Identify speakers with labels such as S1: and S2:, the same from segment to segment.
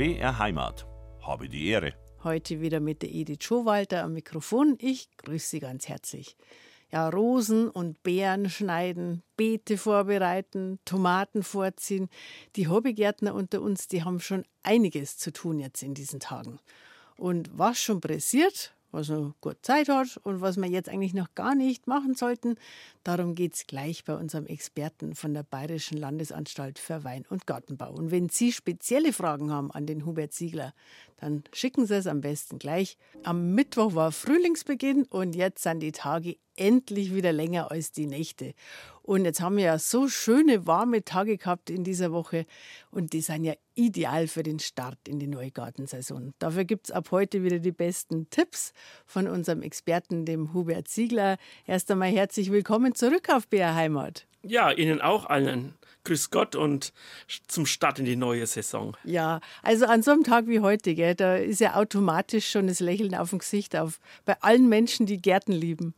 S1: BR Heimat. Habe die Ehre.
S2: Heute wieder mit der Edith Schowalter am Mikrofon. Ich grüße Sie ganz herzlich. Ja, Rosen und Beeren schneiden, Beete vorbereiten, Tomaten vorziehen. Die Hobbygärtner unter uns, die haben schon einiges zu tun jetzt in diesen Tagen. Und was schon pressiert, was noch gut Zeit hat und was wir jetzt eigentlich noch gar nicht machen sollten, darum geht es gleich bei unserem Experten von der Bayerischen Landesanstalt für Wein- und Gartenbau. Und wenn Sie spezielle Fragen haben an den Hubert Ziegler, dann schicken Sie es am besten gleich. Am Mittwoch war Frühlingsbeginn und jetzt sind die Tage endlich wieder länger als die Nächte. Und jetzt haben wir ja so schöne, warme Tage gehabt in dieser Woche und die sind ja ideal für den Start in die neue Gartensaison. Dafür gibt es ab heute wieder die besten Tipps von unserem Experten, dem Hubert Ziegler. Erst einmal herzlich willkommen zurück auf BR Heimat.
S3: Ja, Ihnen auch allen. Grüß Gott und zum Start in die neue Saison.
S2: Ja, also an so einem Tag wie heute, gell, da ist ja automatisch schon das Lächeln auf dem Gesicht bei allen Menschen, die Gärten lieben.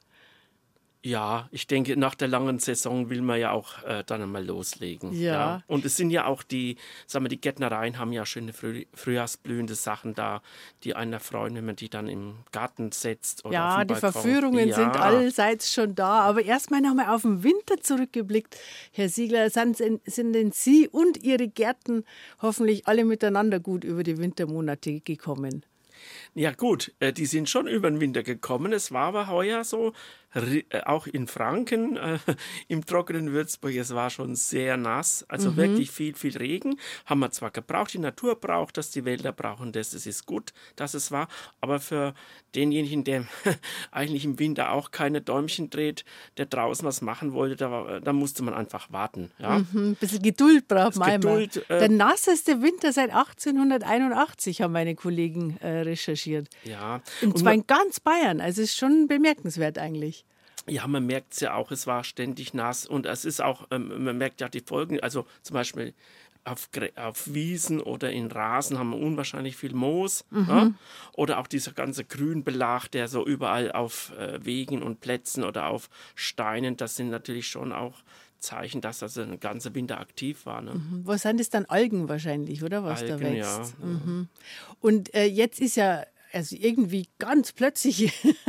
S3: Ja, ich denke, nach der langen Saison will man ja auch dann einmal loslegen.
S2: Ja.
S3: Und es sind ja auch die Gärtnereien haben ja schöne frühjahrsblühende Sachen da, die einen erfreuen, wenn man die dann im Garten setzt. Oder
S2: ja,
S3: auf dem
S2: die
S3: Balkon.
S2: Verführungen sind allseits schon da. Aber erstmal nochmal auf den Winter zurückgeblickt. Herr Ziegler, sind denn Sie und Ihre Gärten hoffentlich alle miteinander gut über die Wintermonate gekommen?
S3: Ja gut, die sind schon über den Winter gekommen. Es war aber heuer so, auch in Franken, im trockenen Würzburg, es war schon sehr nass. Also wirklich viel Regen. Haben wir zwar gebraucht, die Natur braucht das, die Wälder brauchen das. Es ist gut, dass es war. Aber für denjenigen, der eigentlich im Winter auch keine Däumchen dreht, der draußen was machen wollte, da musste man einfach warten. Ja?
S2: Ein bisschen Geduld braucht man immer.
S3: Geduld,
S2: Der nasseste Winter seit 1881 haben meine Kollegen recherchiert.
S3: Ja.
S2: Und zwar in ganz Bayern. Also ist schon bemerkenswert eigentlich.
S3: Ja, man merkt es ja auch, es war ständig nass und es ist auch, man merkt ja die Folgen, also zum Beispiel auf Wiesen oder in Rasen haben wir unwahrscheinlich viel Moos. Ja? Oder auch dieser ganze Grünbelag, der so überall auf Wegen und Plätzen oder auf Steinen, das sind natürlich schon auch Zeichen, dass das ein ganzer Winter aktiv war. Ne?
S2: Was sind das dann? Algen wahrscheinlich, oder? Was
S3: Algen,
S2: da wächst.
S3: ja.
S2: Und jetzt ist ja also irgendwie ganz plötzlich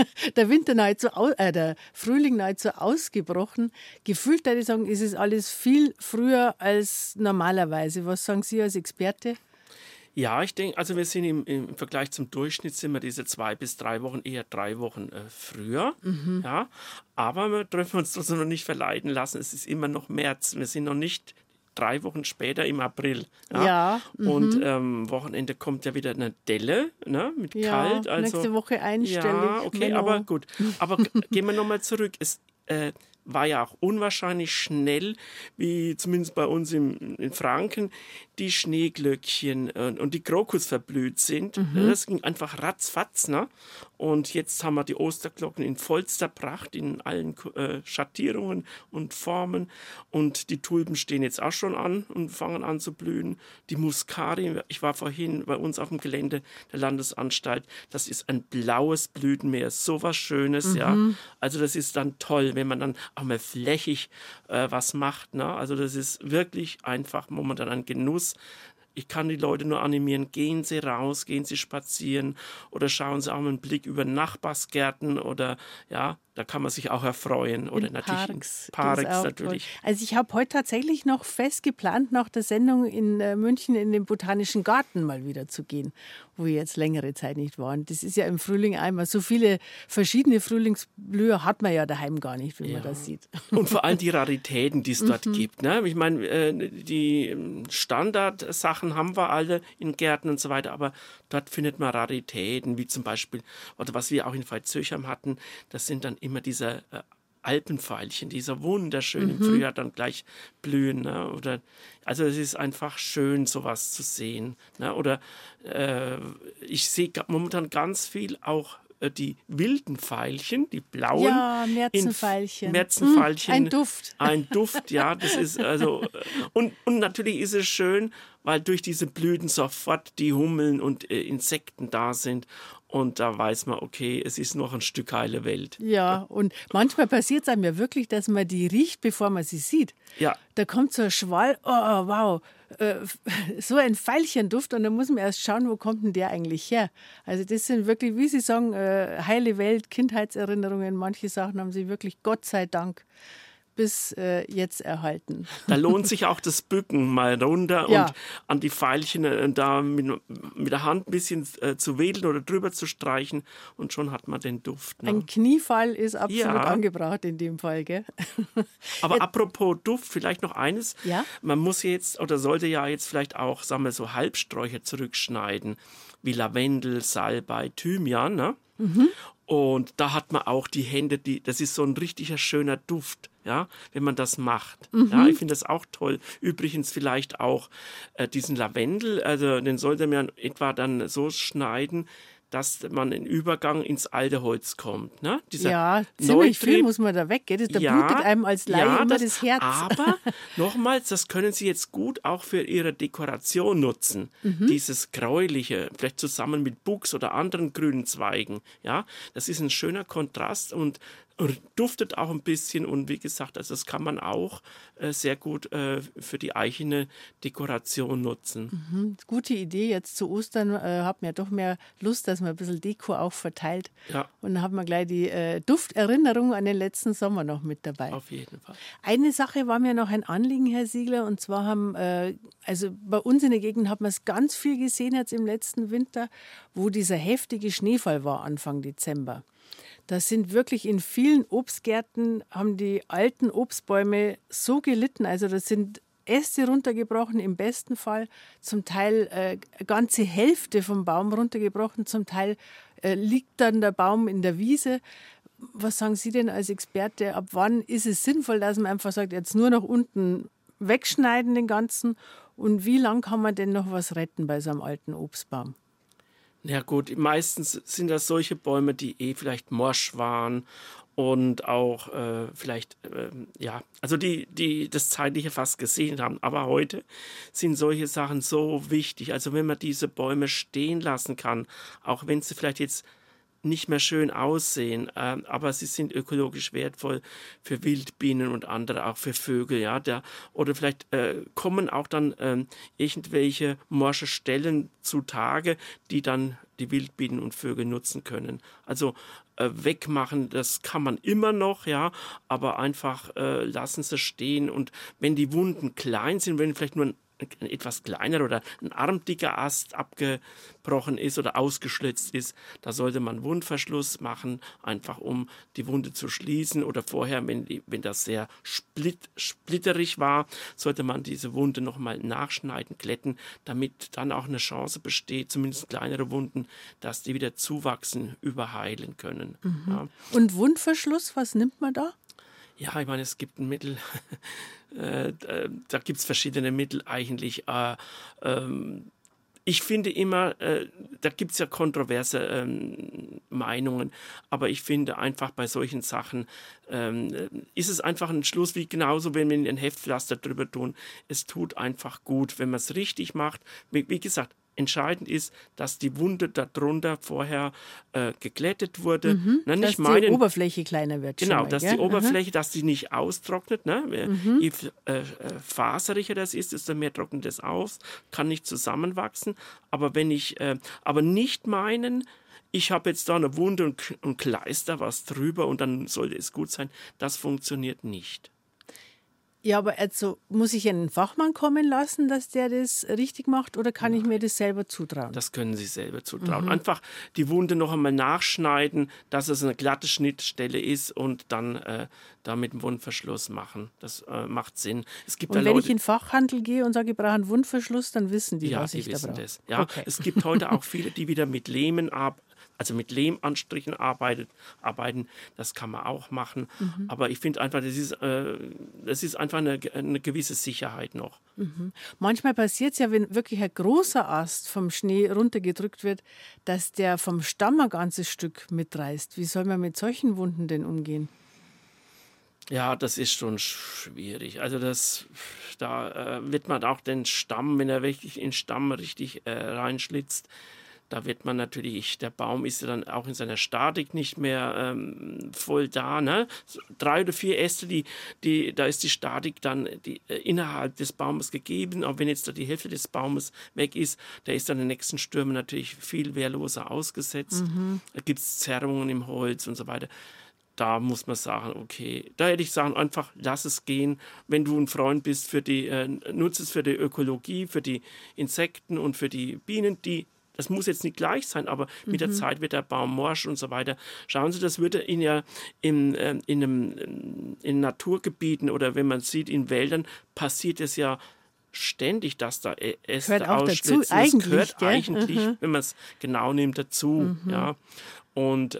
S2: der Frühling nahezu ausgebrochen. Gefühlt, würde ich sagen, ist es alles viel früher als normalerweise. Was sagen Sie als Experte?
S3: Ja, ich denke, also wir sind im Vergleich zum Durchschnitt sind wir diese 2 bis 3 Wochen, eher 3 Wochen früher. Ja, aber wir dürfen uns das noch nicht verleiten lassen. Es ist immer noch März. Wir sind noch nicht 3 Wochen später im April. Ja. Und Wochenende kommt ja wieder eine Delle, ne, mit kalt. Also,
S2: nächste Woche einstellig.
S3: Ja, okay, aber gut. Aber gehen wir nochmal zurück. Es war ja auch unwahrscheinlich schnell, wie zumindest bei uns in Franken, die Schneeglöckchen und die Krokus verblüht sind. Das ging einfach ratzfatz. Ne? Und jetzt haben wir die Osterglocken in vollster Pracht, in allen Schattierungen und Formen. Und die Tulpen stehen jetzt auch schon an und fangen an zu blühen. Die Muscari, ich war vorhin bei uns auf dem Gelände der Landesanstalt, das ist ein blaues Blütenmeer, so was Schönes. Ja. Also das ist dann toll, wenn man dann auch mal flächig was macht. Ne? Also das ist wirklich einfach momentan ein Genuss. Ich kann die Leute nur animieren, gehen Sie raus, gehen Sie spazieren oder schauen Sie auch mal einen Blick über Nachbarsgärten oder ja, da kann man sich auch erfreuen. Oder
S2: in
S3: natürlich
S2: Parks
S3: natürlich.
S2: Toll. Also ich habe heute tatsächlich noch fest geplant, nach der Sendung in München in den Botanischen Garten mal wieder zu gehen, wo wir jetzt längere Zeit nicht waren. Das ist ja im Frühling einmal, so viele verschiedene Frühlingsblüher hat man ja daheim gar nicht, wenn man das sieht.
S3: Und vor allem die Raritäten, die es dort gibt. Ne? Ich meine, die Standardsachen haben wir alle in Gärten und so weiter, aber dort findet man Raritäten, wie zum Beispiel, oder was wir auch in Veitshöchheim hatten, das sind dann immer diese Alpenveilchen, die so wunderschön im Frühjahr dann gleich blühen. Ne? Oder, also es ist einfach schön, sowas zu sehen. Ne? Oder ich sehe momentan ganz viel auch die wilden Veilchen, die blauen.
S2: Ja, Märzenveilchen.
S3: Märzenveilchen.
S2: Ein Duft.
S3: Ein Duft, ja, das ist also und natürlich ist es schön, weil durch diese Blüten sofort die Hummeln und Insekten da sind. Und da weiß man, okay, es ist noch ein Stück heile Welt.
S2: Ja, und manchmal passiert es einem ja wirklich, dass man die riecht, bevor man sie sieht.
S3: Ja.
S2: Da kommt so ein Schwall, oh wow, so ein Veilchenduft und dann muss man erst schauen, wo kommt denn der eigentlich her. Also das sind wirklich, wie Sie sagen, heile Welt, Kindheitserinnerungen. Manche Sachen haben sie wirklich, Gott sei Dank, bis jetzt erhalten.
S3: Da lohnt sich auch das Bücken mal runter
S2: Ja.
S3: und an die Veilchen da mit der Hand ein bisschen zu wedeln oder drüber zu streichen und schon hat man den Duft. Ne?
S2: Ein Kniefall ist absolut
S3: Ja.
S2: angebracht in dem Fall, gell?
S3: Aber apropos Duft, vielleicht noch eines.
S2: Ja?
S3: Man muss jetzt oder sollte ja jetzt vielleicht auch, sagen wir, so Halbsträucher zurückschneiden, wie Lavendel, Salbei, Thymian. Ne? Und da hat man auch die Hände, das ist so ein richtiger schöner Duft, ja, wenn man das macht. Ja, ich finde das auch toll. Übrigens vielleicht auch diesen Lavendel, also den sollte man etwa dann so schneiden, dass man in Übergang ins alte Holz kommt. Ne? Dieser
S2: Ja, ziemlich viel
S3: Neutrieb-
S2: muss man da weg. Gell? Da
S3: Ja,
S2: blutet einem als Laie
S3: ja,
S2: immer das Herz.
S3: Aber nochmals, das können Sie jetzt gut auch für Ihre Dekoration nutzen. Dieses Gräuliche, vielleicht zusammen mit Buchs oder anderen grünen Zweigen. Ja, das ist ein schöner Kontrast und duftet auch ein bisschen. Und wie gesagt, also das kann man auch sehr gut für die eigene Dekoration nutzen.
S2: Gute Idee. Jetzt zu Ostern hat man ja doch mehr Lust, dass man ein bisschen Deko auch verteilt.
S3: Ja,
S2: Und dann hat man gleich die Dufterinnerung an den letzten Sommer noch mit dabei.
S3: auf jeden Fall.
S2: Eine Sache war mir noch ein Anliegen, Herr Siegler, und zwar also bei uns in der Gegend hat man es ganz viel gesehen jetzt im letzten Winter, wo dieser heftige Schneefall war Anfang Dezember. Da sind wirklich in vielen Obstgärten, haben die alten Obstbäume so gelitten, also da sind Äste runtergebrochen im besten Fall, zum Teil eine ganze Hälfte vom Baum runtergebrochen, zum Teil liegt dann der Baum in der Wiese. Was sagen Sie denn als Experte, ab wann ist es sinnvoll, dass man einfach sagt, jetzt nur noch unten wegschneiden den ganzen und wie lang kann man denn noch was retten bei so einem alten Obstbaum?
S3: Ja gut, meistens sind das solche Bäume, die vielleicht morsch waren und auch vielleicht, ja, also die das Zeitliche fast gesehen haben. Aber heute sind solche Sachen so wichtig. Also wenn man diese Bäume stehen lassen kann, auch wenn sie vielleicht jetzt nicht mehr schön aussehen, aber sie sind ökologisch wertvoll für Wildbienen und andere, auch für Vögel, ja, oder vielleicht kommen auch dann irgendwelche morsche Stellen zutage, die dann die Wildbienen und Vögel nutzen können. Also wegmachen, das kann man immer noch, ja, aber einfach lassen sie stehen und wenn die Wunden klein sind, wenn vielleicht nur ein etwas kleiner oder ein armdicker Ast abgebrochen ist oder ausgeschlitzt ist, da sollte man Wundverschluss machen, einfach um die Wunde zu schließen oder vorher, wenn das sehr splitterig war, sollte man diese Wunde nochmal nachschneiden, glätten, damit dann auch eine Chance besteht, zumindest kleinere Wunden, dass die wieder zuwachsen, überheilen können. Ja.
S2: Und Wundverschluss, was nimmt man da?
S3: Ja, ich meine, es gibt ein Mittel, da gibt es verschiedene Mittel eigentlich. Ich finde immer, da gibt es ja kontroverse Meinungen, aber ich finde einfach bei solchen Sachen ist es einfach ein Schluss, wie genauso, wenn wir ein Heftpflaster drüber tun. Es tut einfach gut, wenn man es richtig macht. Wie gesagt, entscheidend ist, dass die Wunde darunter vorher geglättet wurde. Na,
S2: Dass die Oberfläche kleiner wird.
S3: Genau,
S2: schon mal,
S3: dass
S2: gell?
S3: die Oberfläche, dass die nicht austrocknet. Ne? Je faseriger das ist, desto mehr trocknet es aus, kann nicht zusammenwachsen. Aber wenn ich, aber nicht meinen, ich habe jetzt da eine Wunde und kleister was drüber und dann sollte es gut sein, das funktioniert nicht.
S2: Ja, aber also, muss ich einen Fachmann kommen lassen, dass der das richtig macht oder kann ich mir das selber zutrauen?
S3: Das können Sie selber zutrauen. Einfach die Wunde noch einmal nachschneiden, dass es eine glatte Schnittstelle ist und dann damit einen Wundverschluss machen. Das macht Sinn. Es gibt
S2: Und
S3: da
S2: wenn
S3: Leute,
S2: ich in den Fachhandel gehe und sage, ich brauche einen Wundverschluss, dann wissen die,
S3: ja,
S2: was
S3: die
S2: ich da
S3: wissen
S2: brauche.
S3: das. Ja,
S2: Okay.
S3: es gibt heute auch viele, die wieder mit Lehmen also mit Lehmanstrichen arbeiten, das kann man auch machen. Aber ich finde einfach, das ist einfach eine gewisse Sicherheit noch.
S2: Manchmal passiert es ja, wenn wirklich ein großer Ast vom Schnee runtergedrückt wird, dass der vom Stamm ein ganzes Stück mitreißt. Wie soll man mit solchen Wunden denn umgehen?
S3: Ja, das ist schon schwierig. Also da wird man auch den Stamm, wenn er wirklich in den Stamm richtig reinschlitzt, Da wird man natürlich, der Baum ist ja dann auch in seiner Statik nicht mehr voll da. Ne? 3 oder 4 Äste, da ist die Statik dann innerhalb des Baumes gegeben. Auch wenn jetzt da die Hälfte des Baumes weg ist, der ist dann den nächsten Stürmen natürlich viel wehrloser ausgesetzt. Da gibt es Zerrungen im Holz und so weiter. Da muss man sagen, okay, da hätte ich sagen, einfach lass es gehen. Wenn du ein Freund bist, nutze es für die Ökologie, für die Insekten und für die Bienen, das muss jetzt nicht gleich sein, aber mit der Zeit wird der Baum morsch und so weiter. Schauen Sie, das würde in Naturgebieten oder wenn man sieht, in Wäldern passiert es ja ständig, dass da Äste ausschlitzen. Das gehört eigentlich, wenn man es genau nimmt, dazu. Ja. Und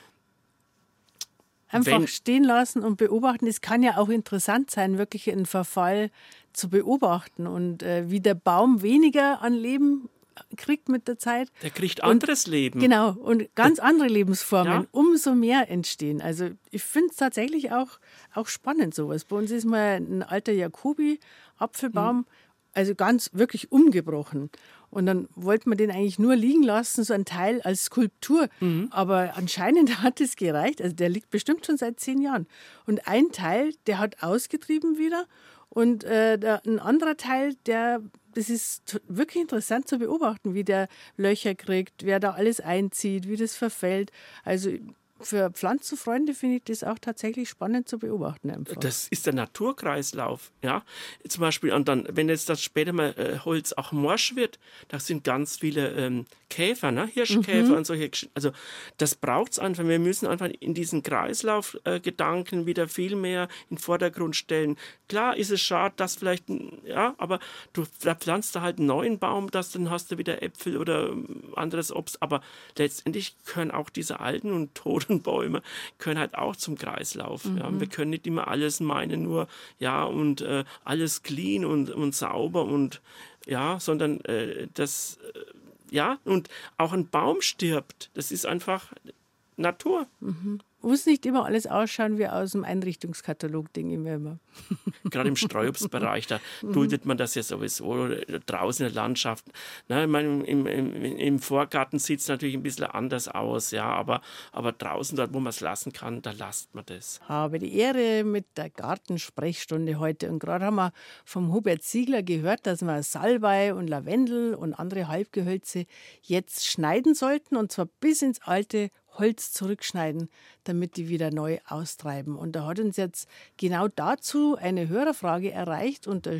S2: einfach stehen lassen und beobachten. Es kann ja auch interessant sein, wirklich einen Verfall zu beobachten und wie der Baum weniger an Leben kriegt mit der Zeit.
S3: Der kriegt anderes Leben.
S2: Genau, und ganz andere Lebensformen, umso mehr entstehen. Also ich finde es tatsächlich auch spannend, sowas. Bei uns ist mal ein alter Jacobi-Apfelbaum, also ganz wirklich umgebrochen. Und dann wollte man den eigentlich nur liegen lassen, so ein Teil als Skulptur. Aber anscheinend hat es gereicht. Also der liegt bestimmt schon seit 10 Jahren. Und ein Teil, der hat ausgetrieben wieder. Und ein anderer Teil, das ist wirklich interessant zu beobachten, wie der Löcher kriegt, wer da alles einzieht, wie das verfällt. Also für Pflanzenfreunde finde ich das auch tatsächlich spannend zu beobachten. Einfach.
S3: Das ist der Naturkreislauf. Ja? Zum Beispiel, und dann, wenn jetzt das später mal Holz auch morsch wird, da sind ganz viele Käfer, ne? Hirschkäfer und solche. Also das braucht es einfach. Wir müssen einfach in diesen Kreislaufgedanken wieder viel mehr in den Vordergrund stellen. Klar ist es schade, dass vielleicht, aber da pflanzt du halt einen neuen Baum, dann hast du wieder Äpfel oder anderes Obst. Aber letztendlich können auch diese alten und toten Bäume können halt auch zum Kreislauf. Ja? Wir können nicht immer alles meinen, nur und alles clean und sauber und sondern und auch ein Baum stirbt. Das ist einfach Natur.
S2: Muss nicht immer alles ausschauen wie aus dem Einrichtungskatalog, denke ich mir immer.
S3: Gerade im Streuobstbereich, da duldet man das ja sowieso. Oder draußen in der Landschaft. Na, ich meine, im Vorgarten sieht es natürlich ein bisschen anders aus, ja, aber draußen, dort, wo man es lassen kann, da lasst man das.
S2: Habe die Ehre mit der Gartensprechstunde heute. Und gerade haben wir vom Hubert Ziegler gehört, dass wir Salbei und Lavendel und andere Halbgehölze jetzt schneiden sollten, und zwar bis ins alte Holz zurückschneiden, damit die wieder neu austreiben. Und da hat uns jetzt genau dazu eine Hörerfrage erreicht unter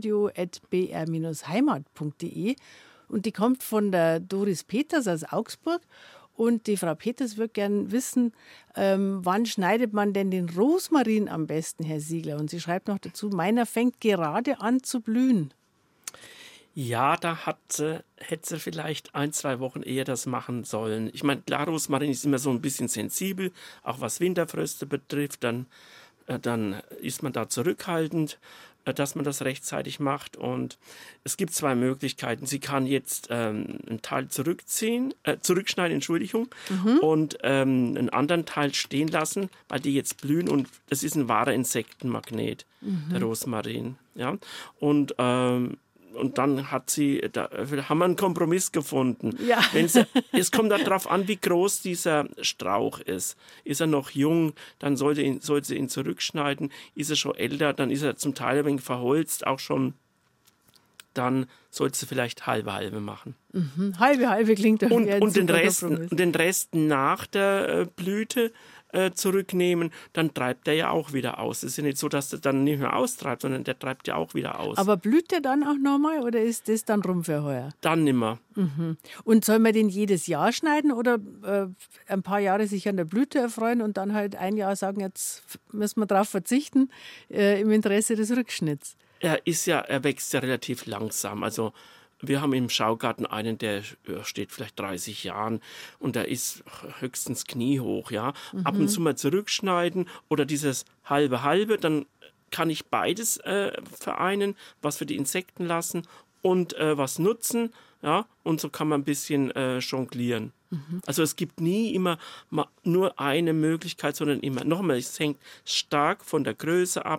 S2: studio@br-heimat.de, und die kommt von der Doris Peters aus Augsburg. Und die Frau Peters würde gerne wissen, wann schneidet man denn den Rosmarin am besten, Herr Ziegler? Und sie schreibt noch dazu, meiner fängt gerade an zu blühen.
S3: Ja, da hätte sie vielleicht 1-2 Wochen eher das machen sollen. Ich meine, klar, Rosmarin ist immer so ein bisschen sensibel, auch was Winterfröste betrifft. Dann ist man da zurückhaltend, dass man das rechtzeitig macht. Und es gibt 2 Möglichkeiten. Sie kann jetzt einen Teil zurückschneiden, und einen anderen Teil stehen lassen, weil die jetzt blühen. Und das ist ein wahrer Insektenmagnet, der Rosmarin. Ja? Und dann haben wir einen Kompromiss gefunden.
S2: Ja.
S3: Es kommt darauf an, wie groß dieser Strauch ist. Ist er noch jung, dann sollte sie ihn zurückschneiden. Ist er schon älter, dann ist er zum Teil ein wenig verholzt, auch schon. Dann sollte sie vielleicht halbe machen.
S2: Halbe klingt doch wie ein super Kompromiss.
S3: Und den Rest nach der Blüte zurücknehmen, dann treibt der ja auch wieder aus. Es ist ja nicht so, dass der dann nicht mehr austreibt, sondern der treibt ja auch wieder aus.
S2: Aber blüht der dann auch nochmal oder ist das dann rum für heuer?
S3: Dann nimmer.
S2: Und soll man den jedes Jahr schneiden oder ein paar Jahre sich an der Blüte erfreuen und dann halt ein Jahr sagen, jetzt müssen wir darauf verzichten im Interesse des Rückschnitts?
S3: Er wächst ja relativ langsam. Also wir haben im Schaugarten einen, der steht vielleicht 30 Jahren und der ist höchstens kniehoch. Ja? Ab und zu mal zurückschneiden oder dieses halbe, dann kann ich beides vereinen, was für die Insekten lassen und was nutzen. Ja? Und so kann man ein bisschen jonglieren. Also es gibt nie immer nur eine Möglichkeit, sondern immer, nochmal, es hängt stark von der Größe ab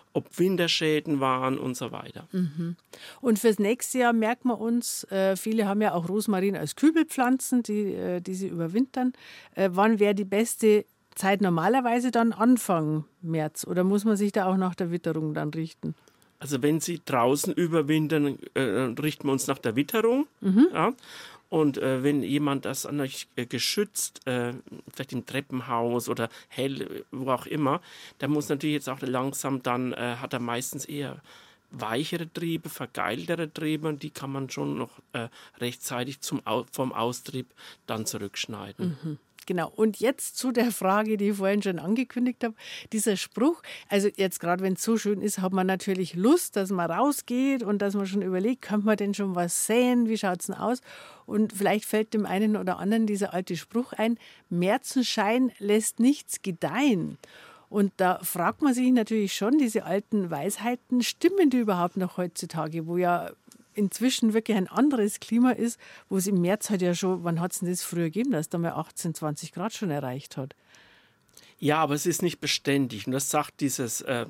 S3: ob Winterschäden waren und so weiter.
S2: Und fürs nächste Jahr merkt man uns, viele haben ja auch Rosmarin als Kübelpflanzen, die sie überwintern. Wann wäre die beste Zeit normalerweise dann Anfang März? Oder muss man sich da auch nach der Witterung dann richten?
S3: Also wenn sie draußen überwintern, richten wir uns nach der Witterung. Ja? Und wenn jemand das an euch geschützt, vielleicht im Treppenhaus oder hell, wo auch immer, der muss natürlich jetzt auch langsam, dann hat er meistens eher weichere Triebe, vergeiltere Triebe und die kann man schon noch rechtzeitig vom Austrieb dann zurückschneiden.
S2: Genau. Und jetzt zu der Frage, die ich vorhin schon angekündigt habe. Dieser Spruch, also jetzt gerade wenn es so schön ist, hat man natürlich Lust, dass man rausgeht und dass man schon überlegt, kann man denn schon was säen, wie schaut es denn aus? Und vielleicht fällt dem einen oder anderen dieser alte Spruch ein, Märzenschein lässt nichts gedeihen. Und da fragt man sich natürlich schon, diese alten Weisheiten, stimmen die überhaupt noch heutzutage, wo ja inzwischen wirklich ein anderes Klima ist, wo es im März halt ja schon, wann hat es denn das früher gegeben, dass da mal 18, 20 Grad schon erreicht hat?
S3: Ja, aber es ist nicht beständig und das sagt dieser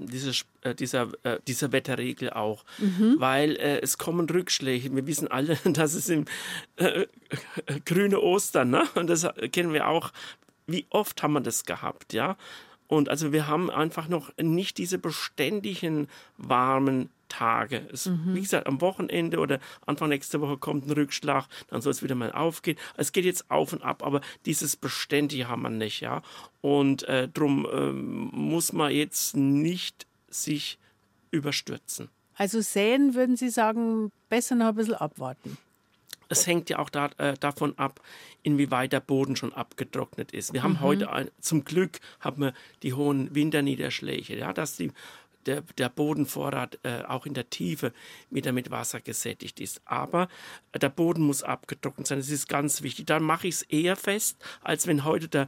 S3: Wetterregel auch, weil es kommen Rückschläge. Wir wissen alle, dass es im grüne Ostern, ne? Und das kennen wir auch. Wie oft haben wir das gehabt, ja? Und also wir haben einfach noch nicht diese beständigen warmen Tage. Wie gesagt, am Wochenende oder Anfang nächster Woche kommt ein Rückschlag, dann soll es wieder mal aufgehen. Es geht jetzt auf und ab, aber dieses Beständige haben wir nicht, ja. Und darum muss man jetzt nicht sich überstürzen.
S2: Also säen, würden Sie sagen, besser noch ein bisschen abwarten?
S3: Es hängt ja auch davon ab, inwieweit der Boden schon abgetrocknet ist. Wir haben heute, zum Glück, haben wir die hohen Winterniederschläge, ja, dass der Bodenvorrat auch in der Tiefe wieder mit Wasser gesättigt ist. Aber der Boden muss abgetrocknet sein, das ist ganz wichtig. Dann mache ich es eher fest, als wenn heute der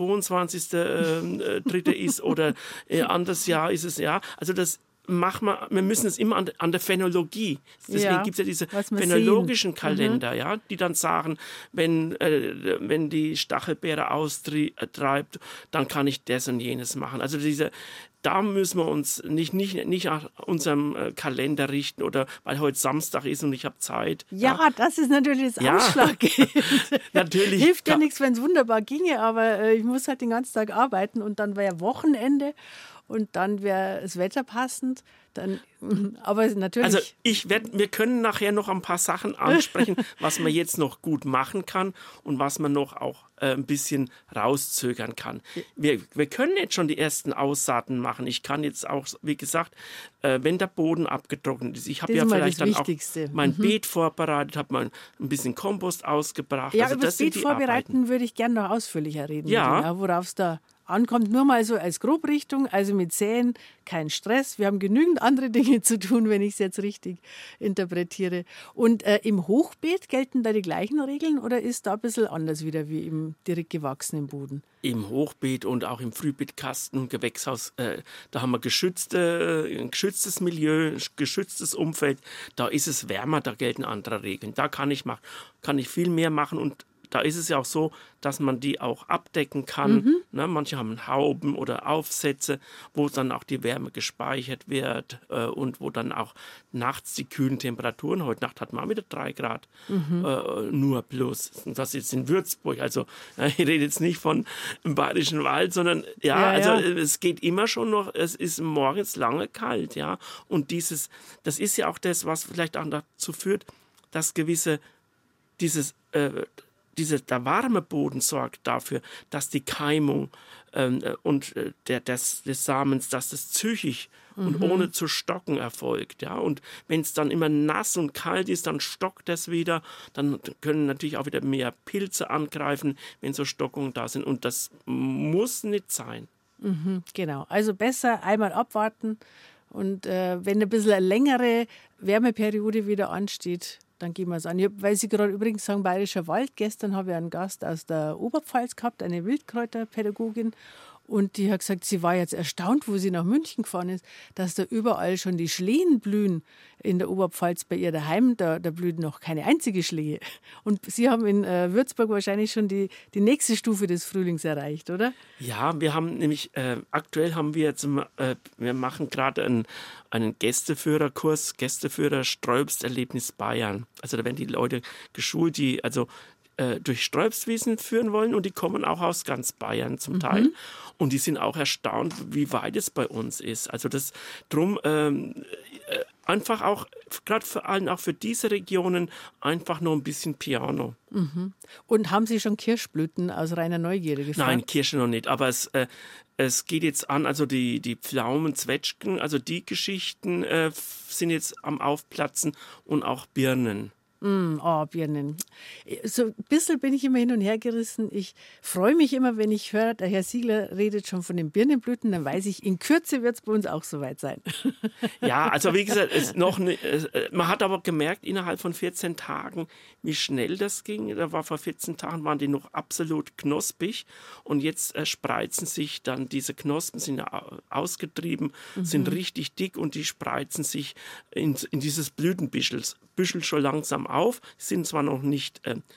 S3: 22.3. ist oder anderes Jahr ist es, ja. Also wir müssen es immer an der Phänologie. Deswegen gibt es ja diese phänologischen Kalender, ja, die dann sagen, wenn die Stachelbeere austreibt, dann kann ich das und jenes machen. Also da müssen wir uns nicht nach unserem Kalender richten oder weil heute Samstag ist und ich habe Zeit.
S2: Ja, das ist natürlich das Ausschlaggebende.
S3: Natürlich.
S2: Hilft ja nichts, wenn es wunderbar ginge, aber ich muss halt den ganzen Tag arbeiten und dann wäre Wochenende. Und dann wäre das Wetter passend. Aber natürlich.
S3: Also wir können nachher noch ein paar Sachen ansprechen, was man jetzt noch gut machen kann und was man noch auch ein bisschen rauszögern kann. Wir können jetzt schon die ersten Aussaaten machen. Ich kann jetzt auch, wie gesagt, wenn der Boden abgetrocknet ist. Ich habe ja vielleicht dann auch mein Beet vorbereitet, habe mal ein bisschen Kompost ausgebracht.
S2: Ja,
S3: also
S2: über das Beet vorbereiten würde ich gerne noch ausführlicher reden.
S3: Ja.
S2: Worauf es da ankommt, nur mal so als Grobrichtung, also mit Säen kein Stress. Wir haben genügend andere Dinge zu tun, wenn ich es jetzt richtig interpretiere. Und im Hochbeet gelten da die gleichen Regeln oder ist da ein bisschen anders wieder wie im direkt gewachsenen Boden?
S3: Im Hochbeet und auch im Frühbeetkasten, Gewächshaus, da haben wir ein geschütztes Milieu, ein geschütztes Umfeld. Da ist es wärmer, da gelten andere Regeln. Da kann ich viel mehr machen und da ist es ja auch so, dass man die auch abdecken kann. Ne, manche haben Hauben oder Aufsätze, wo dann auch die Wärme gespeichert wird und wo dann auch nachts die kühlen Temperaturen, heute Nacht hatten wir wieder 3 Grad, nur plus. Und das ist in Würzburg. Also ich rede jetzt nicht von im Bayerischen Wald, sondern es geht immer schon noch, es ist morgens lange kalt. Ja? Und das ist ja auch das, was vielleicht auch dazu führt, dass der warme Boden sorgt dafür, dass die Keimung des Samens, dass das zügig und ohne zu stocken erfolgt. Ja? Und wenn es dann immer nass und kalt ist, dann stockt das wieder. Dann können natürlich auch wieder mehr Pilze angreifen, wenn so Stockungen da sind. Und das muss nicht sein.
S2: Genau, also besser einmal abwarten. Und wenn ein bisschen eine längere Wärmeperiode wieder ansteht, dann gehen wir es an. Weil Sie gerade übrigens sagen, Bayerischer Wald. Gestern habe ich einen Gast aus der Oberpfalz gehabt, eine Wildkräuterpädagogin. Und die hat gesagt, sie war jetzt erstaunt, wo sie nach München gefahren ist, dass da überall schon die Schlehen blühen. In der Oberpfalz bei ihr daheim, da blüht noch keine einzige Schlehe. Und Sie haben in Würzburg wahrscheinlich schon die nächste Stufe des Frühlings erreicht, oder?
S3: Ja, wir haben nämlich, aktuell haben wir jetzt, wir machen gerade einen Gästeführerkurs, Gästeführer Sträubsterlebnis Bayern. Also da werden die Leute geschult, die also durch Sträubswiesen führen wollen und die kommen auch aus ganz Bayern zum Teil. Und die sind auch erstaunt, wie weit es bei uns ist. Also das drum einfach auch, gerade vor allem auch für diese Regionen, einfach nur ein bisschen Piano.
S2: Und haben Sie schon Kirschblüten aus reiner Neugierde gefragt?
S3: Nein, Kirsche noch nicht, aber es geht jetzt an, also die Pflaumen, Zwetschgen, also die Geschichten sind jetzt am Aufplatzen und auch Birnen.
S2: Birnen. So ein bisschen bin ich immer hin und her gerissen. Ich freue mich immer, wenn ich höre, der Herr Siegler redet schon von den Birnenblüten, dann weiß ich, in Kürze wird es bei uns auch soweit sein.
S3: Ja, also wie gesagt, man hat aber gemerkt, innerhalb von 14 Tagen, wie schnell das ging. Vor 14 Tagen waren die noch absolut knospig und jetzt spreizen sich dann, diese Knospen sind ausgetrieben, sind richtig dick und die spreizen sich in dieses Blütenbüschel schon langsam auf, sind zwar noch nicht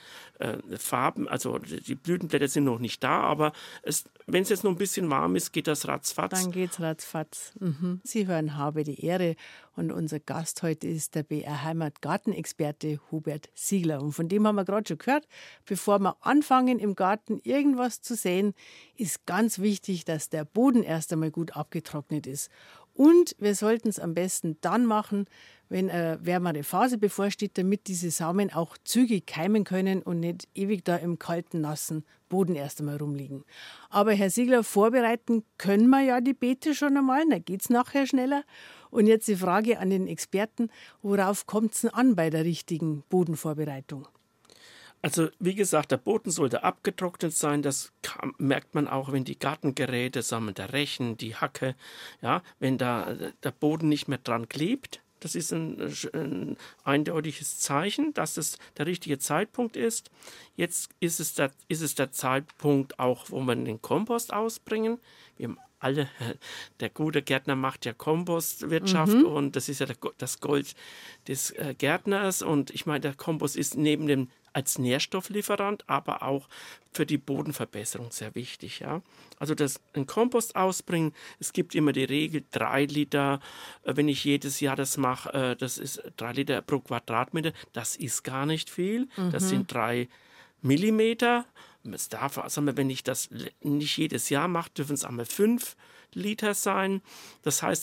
S3: Farben, also die Blütenblätter sind noch nicht da, aber wenn es jetzt noch ein bisschen warm ist, geht das ratzfatz.
S2: Dann geht's ratzfatz. Sie hören Habe die Ehre und unser Gast heute ist der BR Heimat Gartenexperte Hubert Siegler. Und von dem haben wir gerade schon gehört, bevor wir anfangen im Garten irgendwas zu säen, ist ganz wichtig, dass der Boden erst einmal gut abgetrocknet ist. Und wir sollten es am besten dann machen, wenn wärmere Phase bevorsteht, damit diese Samen auch zügig keimen können und nicht ewig da im kalten, nassen Boden erst einmal rumliegen. Aber Herr Siegler, vorbereiten können wir ja die Beete schon einmal, dann geht es nachher schneller. Und jetzt die Frage an den Experten, worauf kommt es denn an bei der richtigen Bodenvorbereitung?
S3: Also wie gesagt, der Boden sollte abgetrocknet sein. Das merkt man auch, wenn die Gartengeräte, sagen wir, der Rechen, die Hacke, ja, wenn da der Boden nicht mehr dran klebt. Das ist ein eindeutiges Zeichen, dass es der richtige Zeitpunkt ist. Jetzt ist es der Zeitpunkt auch, wo man den Kompost ausbringen. Wir haben alle, der gute Gärtner macht ja Kompostwirtschaft und das ist ja das Gold des Gärtners. Und ich meine, der Kompost ist neben dem als Nährstofflieferant, aber auch für die Bodenverbesserung sehr wichtig. Ja? Also einen Kompost ausbringen, es gibt immer die Regel 3 Liter, wenn ich jedes Jahr das mache, das ist 3 Liter pro Quadratmeter, das ist gar nicht viel, das sind 3 Millimeter. Es darf, also wenn ich das nicht jedes Jahr mache, dürfen es einmal 5 Liter sein. Das heißt,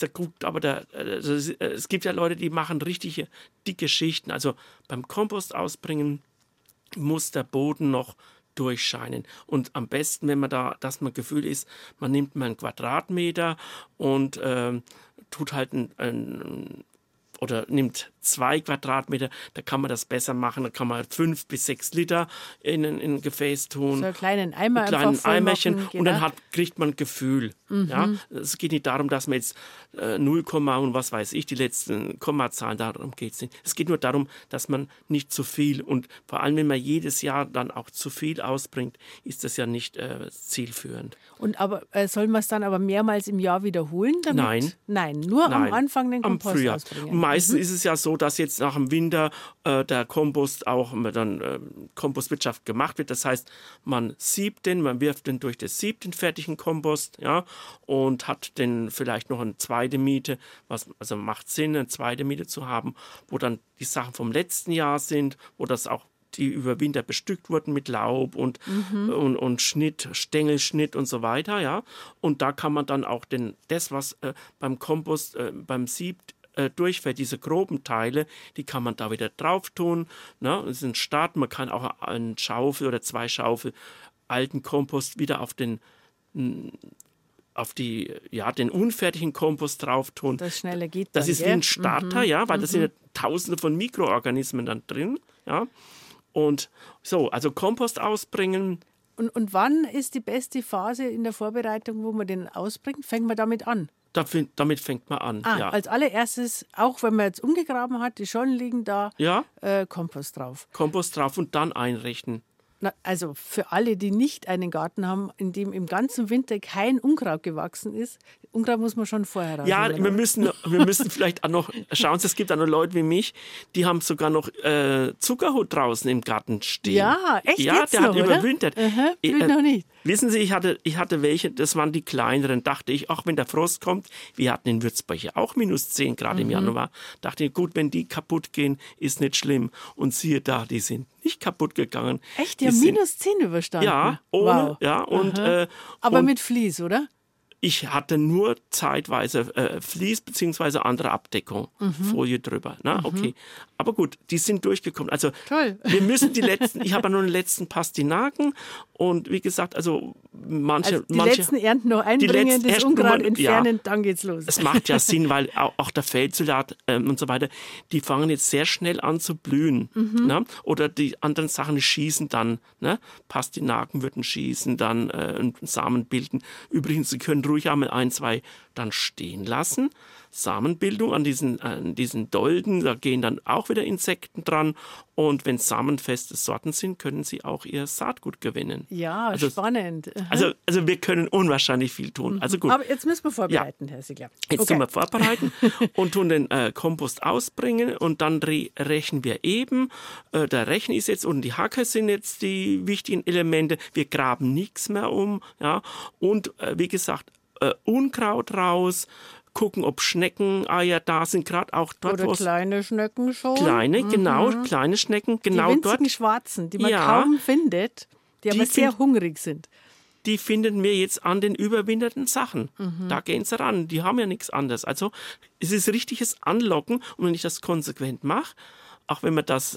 S3: es gibt ja Leute, die machen richtige dicke Schichten. Also beim Kompost ausbringen muss der Boden noch durchscheinen. Und am besten, wenn man dass man Gefühl ist, man nimmt mal einen Quadratmeter und tut halt oder nimmt 2 Quadratmeter, da kann man das besser machen, da kann man 5 bis 6 Liter in ein Gefäß tun.
S2: So einen kleinen Eimer,
S3: ein kleines Eimerchen
S2: machen, genau.
S3: Und dann kriegt man Gefühl. Ja? Es geht nicht darum, dass man jetzt 0, und was weiß ich, die letzten Kommazahlen, darum geht es nicht. Es geht nur darum, dass man nicht zu viel und vor allem, wenn man jedes Jahr dann auch zu viel ausbringt, ist das ja nicht zielführend.
S2: Und soll man es dann aber mehrmals im Jahr wiederholen? Damit? Nein, nur am Anfang den Kompost ausbringen.
S3: Und meistens ist es ja so, dass jetzt nach dem Winter der Kompost auch Kompostwirtschaft gemacht wird. Das heißt, man siebt man wirft den durch das Sieb, den fertigen Kompost, ja, und hat dann vielleicht noch eine zweite Miete, also macht Sinn, eine zweite Miete zu haben, wo dann die Sachen vom letzten Jahr sind, wo das auch die über Winter bestückt wurden mit Laub und Schnitt, Stängelschnitt und so weiter, ja. Und da kann man dann auch das, was beim Kompost, beim Sieb durchfällt, diese groben Teile, die kann man da wieder drauf tun. Ne? Das ist ein Start, man kann auch eine Schaufel oder 2 Schaufel alten Kompost wieder auf den unfertigen Kompost drauf tun.
S2: Das schneller geht.
S3: Das ist wie ein Starter, ja, weil da sind ja Tausende von Mikroorganismen dann drin, ja. Und so, also Kompost ausbringen.
S2: Und wann ist die beste Phase in der Vorbereitung, wo man den ausbringt? Fängt man damit an?
S3: Damit fängt man an, ja.
S2: Als allererstes, auch wenn man jetzt umgegraben hat, die Schollen liegen da,
S3: ja?
S2: Kompost drauf.
S3: Kompost drauf und dann einrichten.
S2: Also für alle, die nicht einen Garten haben, in dem im ganzen Winter kein Unkraut gewachsen ist, Unkraut muss man schon vorher raus.
S3: Ja, wir müssen vielleicht auch noch schauen, es gibt auch noch Leute wie mich, die haben sogar noch Zuckerhut draußen im Garten stehen.
S2: Ja, echt
S3: Ja,
S2: jetzt
S3: der
S2: noch,
S3: hat
S2: oder?
S3: überwintert.
S2: Blüht noch nicht.
S3: Wissen Sie, ich hatte welche, das waren die kleineren, dachte ich, auch wenn der Frost kommt, wir hatten in Würzburg ja auch minus 10 Grad im Januar, dachte ich, gut, wenn die kaputt gehen, ist nicht schlimm. Und siehe da, die sind nicht kaputt gegangen.
S2: Echt, die haben minus 10 überstanden?
S3: Ja,
S2: wow.
S3: ja, und
S2: aber
S3: und
S2: mit Vlies, oder?
S3: ich hatte nur zeitweise Vlies bzw. andere Abdeckung, Folie drüber. Na, okay. Aber gut, die sind durchgekommen. Also
S2: Toll.
S3: wir müssen ich habe ja nur den letzten Pastinaken und wie gesagt, also manche...
S2: Die letzten Ernten noch einbringen, das Unkraut entfernen, dann geht's los.
S3: Es macht ja Sinn, weil auch der Feldsalat und so weiter, die fangen jetzt sehr schnell an zu blühen. Ne? Oder die anderen Sachen schießen dann. Ne? Pastinaken würden schießen, dann Samen bilden. Übrigens, sie können ruhig einmal 1, 2 dann stehen lassen. Samenbildung an diesen Dolden, da gehen dann auch wieder Insekten dran. Und wenn samenfeste Sorten sind, können sie auch ihr Saatgut gewinnen.
S2: Ja,
S3: also,
S2: spannend.
S3: Also wir können unwahrscheinlich viel tun. Also gut.
S2: Aber jetzt müssen wir vorbereiten, Herr Sigler.
S3: Jetzt tun wir vorbereiten und tun den Kompost ausbringen und dann rächen wir eben. Der Rechen ist jetzt und die Hacke sind jetzt die wichtigen Elemente. Wir graben nichts mehr um. Ja? Und wie gesagt, Unkraut raus, gucken, ob Schneckeneier da sind, gerade auch dort,
S2: oder kleine Schnecken schon.
S3: Kleine, genau, kleine Schnecken, genau
S2: die winzigen
S3: dort.
S2: Schwarzen, die man kaum findet, die aber sehr hungrig sind.
S3: Die finden wir jetzt an den überwinterten Sachen. Da gehen sie ran, die haben ja nichts anderes. Also es ist richtiges Anlocken und wenn ich das konsequent mache, auch wenn wir das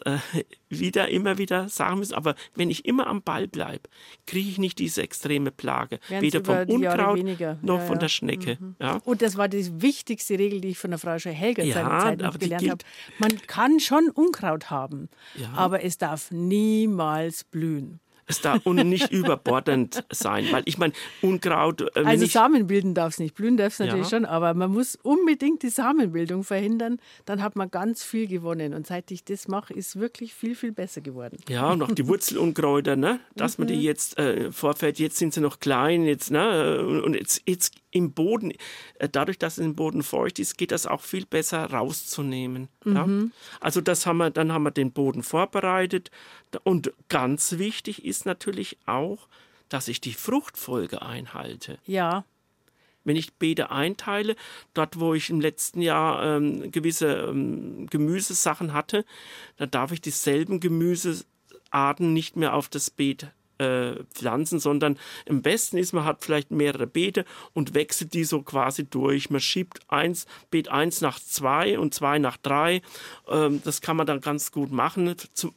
S3: immer wieder sagen müssen, aber wenn ich immer am Ball bleibe, kriege ich nicht diese extreme Plage. Weder vom Unkraut noch von der Schnecke. Ja.
S2: Und das war die wichtigste Regel, die ich von der Frau Scheu-Helger seinerzeit noch gelernt habe. Man kann schon Unkraut haben, aber es darf niemals blühen.
S3: Es darf und nicht überbordend sein, weil ich meine, Unkraut...
S2: also Samen bilden darf es nicht, blühen darf es natürlich schon, aber man muss unbedingt die Samenbildung verhindern, dann hat man ganz viel gewonnen. Und seit ich das mache, ist wirklich viel, viel besser geworden.
S3: Ja, und auch die Wurzelunkräuter, ne? Dass man die jetzt vorfällt, jetzt sind sie noch klein, jetzt, ne? Und jetzt im Boden, dadurch, dass es im Boden feucht ist, geht das auch viel besser rauszunehmen. Ja? Also dann haben wir den Boden vorbereitet. Und ganz wichtig ist natürlich auch, dass ich die Fruchtfolge einhalte.
S2: Ja.
S3: Wenn ich Beete einteile, dort wo ich im letzten Jahr gewisse Gemüsesachen hatte, dann darf ich dieselben Gemüsearten nicht mehr auf das Beet pflanzen, sondern am besten ist, man hat vielleicht mehrere Beete und wechselt die so quasi durch. Man schiebt Beet 1 nach 2 und 2 nach 3. Das kann man dann ganz gut machen,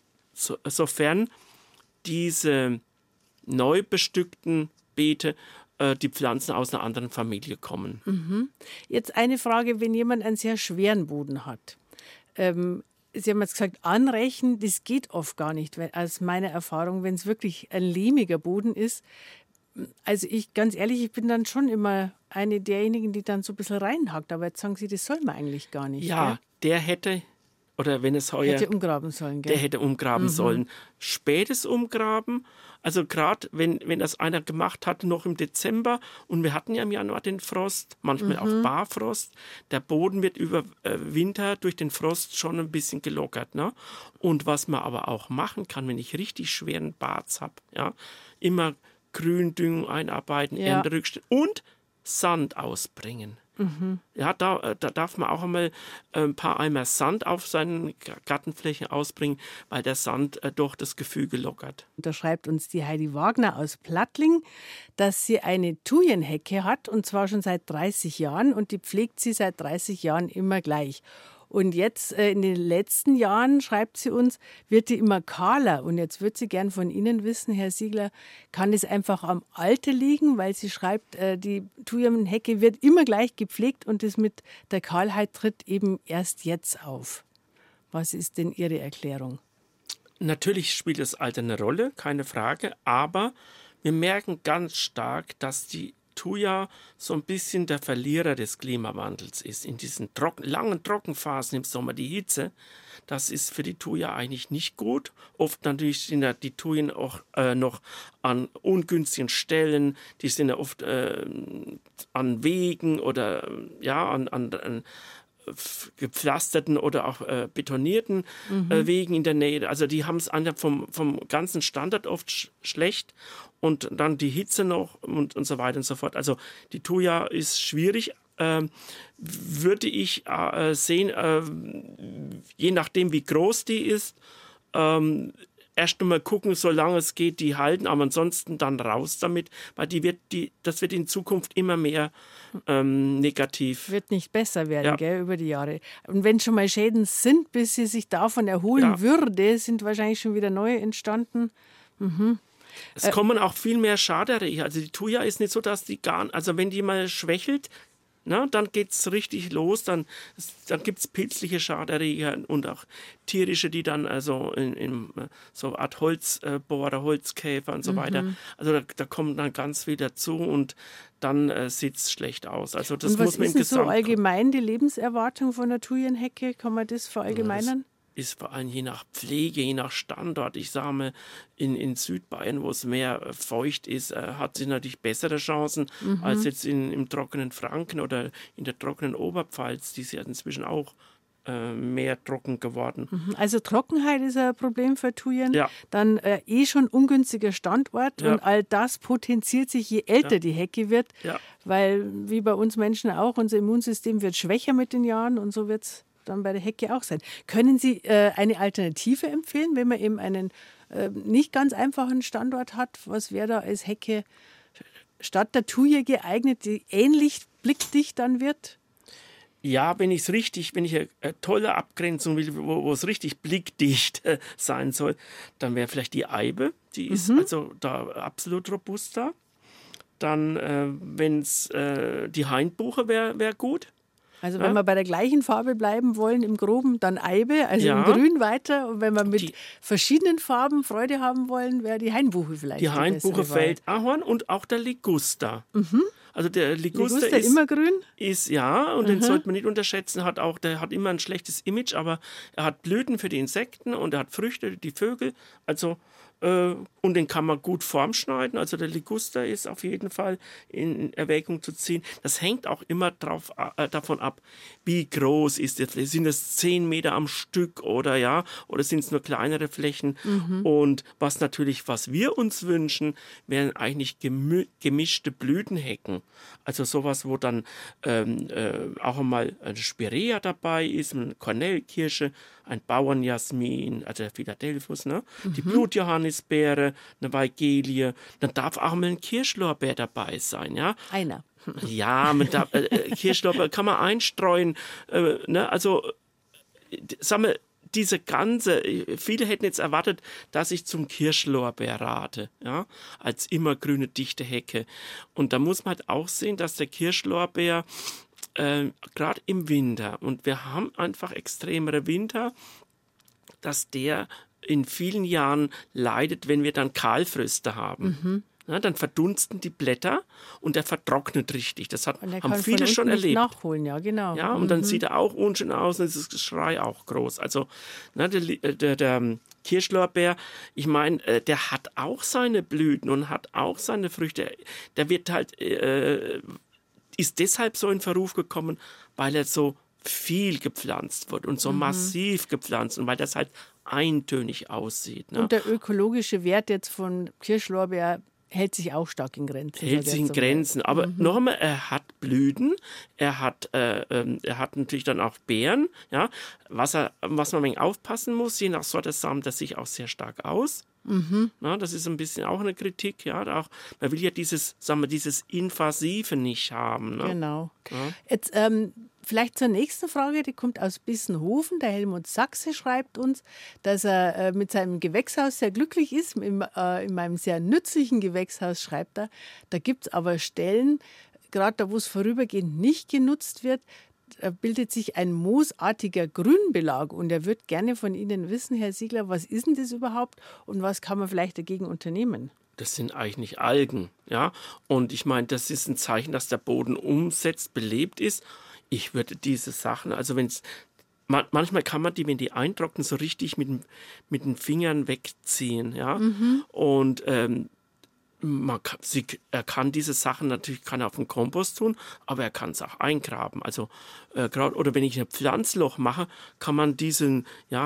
S3: sofern diese neu bestückten Beete die Pflanzen aus einer anderen Familie kommen.
S2: Jetzt eine Frage, wenn jemand einen sehr schweren Boden hat. Sie haben jetzt gesagt, anrechnen, das geht oft gar nicht, weil aus meiner Erfahrung, wenn es wirklich ein lehmiger Boden ist. Also ganz ehrlich, ich bin dann schon immer eine derjenigen, die dann so ein bisschen reinhackt. Aber jetzt sagen Sie, das soll man eigentlich gar nicht.
S3: Ja,
S2: gell?
S3: der hätte, oder wenn es heuer...
S2: Hätte umgraben sollen, gell?
S3: Der hätte umgraben sollen. Spätes Umgraben, also gerade wenn das einer gemacht hat, noch im Dezember, und wir hatten ja im Januar den Frost, manchmal auch Barfrost, der Boden wird über Winter durch den Frost schon ein bisschen gelockert. Ne? Und was man aber auch machen kann, wenn ich richtig schweren Barz habe, ja, immer Gründüngung einarbeiten, Ernterückstände und Sand ausbringen. Ja, da darf man auch einmal ein paar Eimer Sand auf seinen Gartenflächen ausbringen, weil der Sand doch das Gefüge lockert.
S2: Da schreibt uns die Heidi Wagner aus Plattling, dass sie eine Thujenhecke hat, und zwar schon seit 30 Jahren, und die pflegt sie seit 30 Jahren immer gleich. Und jetzt in den letzten Jahren, schreibt sie uns, wird die immer kahler. Und jetzt würde sie gern von Ihnen wissen, Herr Sigler, kann es einfach am Alter liegen? Weil sie schreibt, die Thujenhecke wird immer gleich gepflegt und das mit der Kahlheit tritt eben erst jetzt auf. Was ist denn Ihre Erklärung?
S3: Natürlich spielt das Alter eine Rolle, keine Frage. Aber wir merken ganz stark, dass die Thuja so ein bisschen der Verlierer des Klimawandels ist. In diesen langen Trockenphasen im Sommer, die Hitze, das ist für die Thuja eigentlich nicht gut. Oft natürlich sind ja die Thujen auch noch an ungünstigen Stellen, die sind ja oft an Wegen oder an gepflasterten oder auch betonierten Wegen in der Nähe. Also die haben es einfach vom ganzen Standard oft schlecht und dann die Hitze noch und so weiter und so fort. Also die Thuja ist schwierig. Würde ich sehen, je nachdem wie groß die ist, erst einmal gucken, solange es geht, die halten, aber ansonsten dann raus damit, weil das wird in Zukunft immer mehr negativ.
S2: Wird nicht besser werden, gell, über die Jahre. Und wenn schon mal Schäden sind, bis sie sich davon erholen würde, sind wahrscheinlich schon wieder neue entstanden.
S3: Es kommen auch viel mehr Schaderreger. Also die Thuja ist nicht so, dass also wenn die mal schwächelt, dann geht es richtig los, dann gibt es pilzliche Schaderreger und auch tierische, die dann also in so eine Art Holzbohrer, Holzkäfer und so weiter. Also da kommt dann ganz viel dazu und dann sieht es schlecht aus. Also das
S2: und was
S3: muss man
S2: ist denn so allgemein die Lebenserwartung von einer Thujenhecke? Kann man das verallgemeinern?
S3: Ist vor allem je nach Pflege, je nach Standort. Ich sage mal, in Südbayern, wo es mehr feucht ist, hat sie natürlich bessere Chancen als jetzt im trockenen Franken oder in der trockenen Oberpfalz. Die ist ja inzwischen auch mehr trocken geworden.
S2: Also Trockenheit ist ein Problem für Thujen.
S3: Ja.
S2: Dann schon ungünstiger Standort und all das potenziert sich, je älter die Hecke wird, weil wie bei uns Menschen auch, unser Immunsystem wird schwächer mit den Jahren und so wird es dann bei der Hecke auch sein. Können Sie eine Alternative empfehlen, wenn man eben einen nicht ganz einfachen Standort hat? Was wäre da als Hecke statt der Thuja geeignet, die ähnlich blickdicht dann wird?
S3: Ja, wenn ich eine tolle Abgrenzung will, wo es richtig blickdicht sein soll, dann wäre vielleicht die Eibe, die ist also da absolut robuster. Dann, wenn es die Hainbuche wär gut.
S2: Also wenn wir bei der gleichen Farbe bleiben wollen, im Groben, dann Eibe, also im Grün weiter. Und wenn wir mit verschiedenen Farben Freude haben wollen, wäre die Hainbuche vielleicht
S3: die Hainbuche, Feldahorn und auch der Liguster. Also der Liguster ist
S2: immer grün?
S3: Und den sollte man nicht unterschätzen. Der hat immer ein schlechtes Image, aber er hat Blüten für die Insekten und er hat Früchte, die Vögel. Also und den kann man gut formschneiden. Also der Liguster ist auf jeden Fall in Erwägung zu ziehen. Das hängt auch immer davon ab, wie groß ist der Fläche. Sind es 10 Meter am Stück oder sind es nur kleinere Flächen? Und was wir uns wünschen, wären eigentlich gemischte Blütenhecken. Also sowas, wo dann auch einmal eine Spirea dabei ist, eine Kornellkirsche, ein Bauernjasmin, also der Philadelphus, die Blutjohannisbeere, eine Weigelie. Dann darf auch mal ein Kirschlorbeer dabei sein, ja.
S2: Einer.
S3: Ja, Kirschlorbeer kann man einstreuen. Also, sag mal, viele hätten jetzt erwartet, dass ich zum Kirschlorbeer rate, als immergrüne dichte Hecke. Und da muss man halt auch sehen, dass der Kirschlorbeer gerade im Winter, und wir haben einfach extremere Winter, dass der in vielen Jahren leidet, wenn wir dann Kahlfröste haben. Dann verdunsten die Blätter und der vertrocknet richtig. Das haben viele schon erlebt.
S2: Nachholen, ja, genau.
S3: Ja, und dann sieht er auch unschön aus und ist das Geschrei auch groß. Also der Kirschlorbeer, ich meine, der hat auch seine Blüten und hat auch seine Früchte. Der wird halt ist deshalb so in Verruf gekommen, weil er so viel gepflanzt wird und so massiv gepflanzt und weil das halt eintönig aussieht.
S2: Und der ökologische Wert jetzt von Kirschlorbeer hält sich auch stark in Grenzen.
S3: Hält sich in Grenzen. Aber noch einmal, er hat Blüten, er hat natürlich dann auch Beeren. Ja? Was man ein wenig aufpassen muss, je nach Sorte sammelt er sich auch sehr stark aus. Das ist ein bisschen auch eine Kritik. Ja? Man will ja dieses Invasive nicht haben. Ne?
S2: Genau. Ja. Jetzt vielleicht zur nächsten Frage, die kommt aus Bissenhofen. Der Helmut Sachse schreibt uns, dass er mit seinem Gewächshaus sehr glücklich ist. In meinem sehr nützlichen Gewächshaus, schreibt er. Da gibt es aber Stellen, gerade da, wo es vorübergehend nicht genutzt wird, da bildet sich ein moosartiger Grünbelag. Und er würde gerne von Ihnen wissen, Herr Siegler, was ist denn das überhaupt und was kann man vielleicht dagegen unternehmen?
S3: das sind eigentlich Algen, ja. Und ich meine, das ist ein Zeichen, dass der Boden umsetzt, belebt ist. Ich würde diese Sachen, also manchmal kann man die, wenn die eintrocknen, so richtig mit den Fingern wegziehen, ja. Und er kann diese Sachen natürlich auf den Kompost tun, aber er kann es auch eingraben. Also oder wenn ich ein Pflanzloch mache, kann man diesen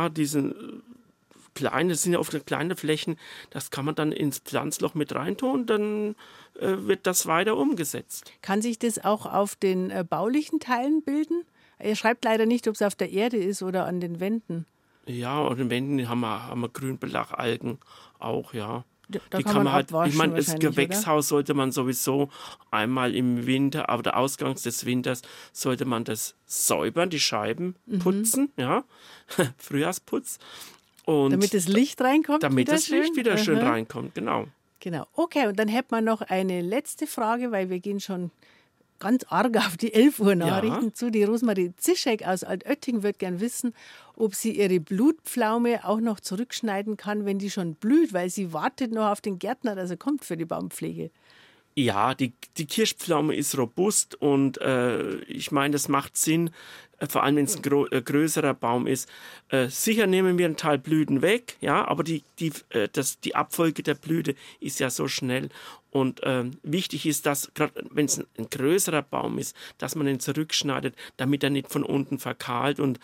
S3: das sind ja oft kleine Flächen, das kann man dann ins Pflanzloch mit reintun, dann wird das weiter umgesetzt.
S2: Kann sich das auch auf den baulichen Teilen bilden? Er schreibt leider nicht, ob es auf der Erde ist oder an den Wänden.
S3: Ja, an den Wänden haben wir Grünbelachalgen auch, ja.
S2: Da
S3: Die
S2: kann man
S3: halt, ich meine, das
S2: wahrscheinlich,
S3: Gewächshaus sollte man sowieso einmal im Winter, aber der Ausgang des Winters sollte man das säubern, die Scheiben putzen, ja, Frühjahrsputz. Und
S2: damit das Licht reinkommt.
S3: Damit das Licht
S2: schön.
S3: wieder schön reinkommt, genau.
S2: Genau. Okay, und dann hätte man noch eine letzte Frage, weil wir gehen schon ganz arg auf die 11 Uhr Nachrichten zu. Die Rosmarie Zischek aus Altötting wird gern wissen, ob sie ihre Blutpflaume auch noch zurückschneiden kann, wenn die schon blüht, weil sie wartet noch auf den Gärtner, dass er kommt für die Baumpflege.
S3: Ja, die Kirschpflaume ist robust und ich meine, das macht Sinn, vor allem wenn es ein größerer Baum ist. Sicher nehmen wir einen Teil Blüten weg, ja, aber die Abfolge der Blüte ist ja so schnell. Und wichtig ist, dass, gerade wenn es ein größerer Baum ist, dass man ihn zurückschneidet, damit er nicht von unten verkahlt und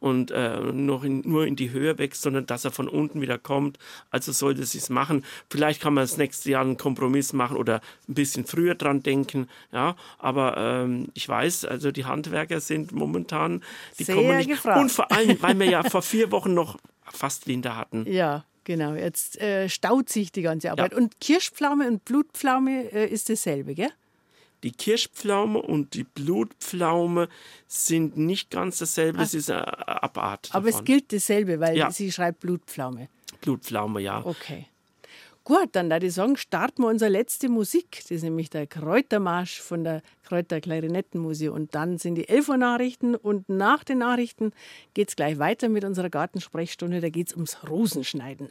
S3: nur in die Höhe wächst, sondern dass er von unten wieder kommt. Also sollte es sich machen. Vielleicht kann man das nächste Jahr einen Kompromiss machen oder ein bisschen früher dran denken. Ja, aber ich weiß, also die Handwerker sind momentan, die
S2: sehr
S3: kommen nicht.
S2: gefragt.
S3: Und vor allem, weil wir ja vor 4 Wochen noch fast Winter hatten.
S2: Ja. Genau, jetzt staut sich die ganze Arbeit.
S3: Ja.
S2: Und Kirschpflaume und Blutpflaume ist dasselbe, gell?
S3: Die Kirschpflaume und die Blutpflaume sind nicht ganz dasselbe, es ist eine Abart davon.
S2: Aber es gilt dasselbe, weil
S3: Ja.
S2: sie schreibt Blutpflaume.
S3: Blutpflaume, ja.
S2: Okay. Gut, dann würde ich sagen, starten wir unsere letzte Musik. Das ist nämlich der Kräutermarsch von der Kräuterklarinettenmusik. Und dann sind die 11 Uhr Nachrichten. Und nach den Nachrichten geht es gleich weiter mit unserer Gartensprechstunde. Da geht es ums Rosenschneiden.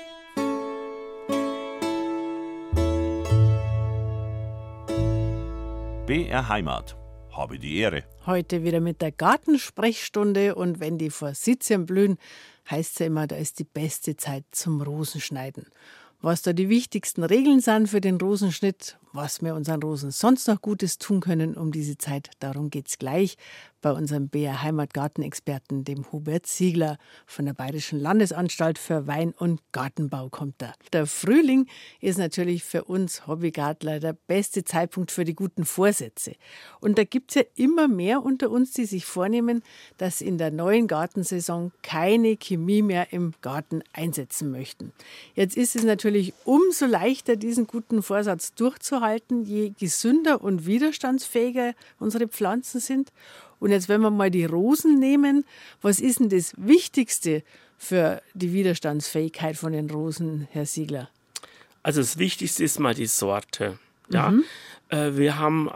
S1: BR Heimat. Habe die Ehre.
S2: Heute wieder mit der Gartensprechstunde. Und wenn die Forsythien blühen, heißt es ja immer, da ist die beste Zeit zum Rosenschneiden. Was da die wichtigsten Regeln sind für den Rosenschnitt, was wir unseren Rosen sonst noch Gutes tun können um diese Zeit, darum geht es gleich bei unserem BR Heimatgartenexperten, dem Hubert Ziegler von der Bayerischen Landesanstalt für Wein- und Gartenbau kommt da. Der Frühling ist natürlich für uns Hobbygartler der beste Zeitpunkt für die guten Vorsätze. Und da gibt es ja immer mehr unter uns, die sich vornehmen, dass in der neuen Gartensaison keine Chemie mehr im Garten einsetzen möchten. Jetzt ist es natürlich umso leichter, diesen guten Vorsatz durchzuhalten, je gesünder und widerstandsfähiger unsere Pflanzen sind. Und jetzt, wenn wir mal die Rosen nehmen, was ist denn das Wichtigste für die Widerstandsfähigkeit von den Rosen, Herr Ziegler?
S3: Also das Wichtigste ist mal die Sorte. Ja? Wir haben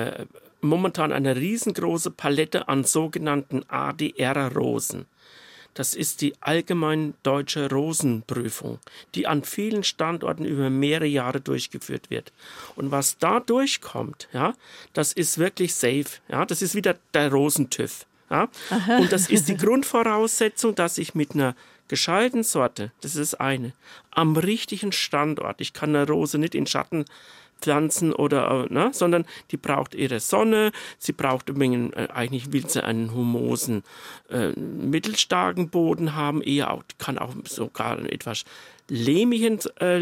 S3: momentan eine riesengroße Palette an sogenannten ADR-Rosen. Das ist die Allgemeine Deutsche Rosenprüfung, die an vielen Standorten über mehrere Jahre durchgeführt wird. Und was da durchkommt, ja, das ist wirklich safe. Ja, das ist wieder der Rosentüv. Ja. Und das ist die Grundvoraussetzung, dass ich mit einer gescheiten Sorte, das ist eine, am richtigen Standort, ich kann eine Rose nicht in Schatten pflanzen sondern die braucht ihre Sonne, sie braucht eigentlich will sie einen humosen, mittelstarken Boden haben, kann auch sogar einen etwas lehmigen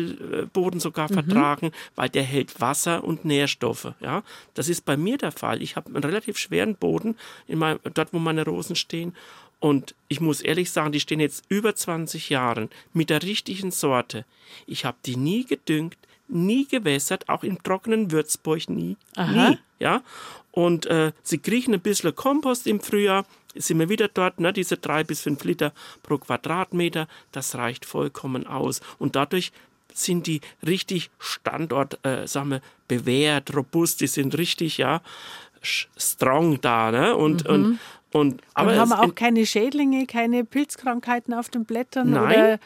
S3: Boden sogar vertragen, weil der hält Wasser und Nährstoffe. Ja? Das ist bei mir der Fall. Ich habe einen relativ schweren Boden, dort wo meine Rosen stehen. Und ich muss ehrlich sagen, die stehen jetzt über 20 Jahren mit der richtigen Sorte. Ich habe die nie gedüngt, nie gewässert, auch im trockenen Würzburg nie.
S2: Aha.
S3: Nie, ja. Und sie kriechen ein bisschen Kompost im Frühjahr, sind wir wieder dort, ne, diese 3 bis 5 Liter pro Quadratmeter, das reicht vollkommen aus. Und dadurch sind die richtig bewährt, robust, die sind richtig, strong da, ne? Aber
S2: haben wir auch keine Schädlinge, keine Pilzkrankheiten auf den Blättern?
S3: Nein.
S2: Oder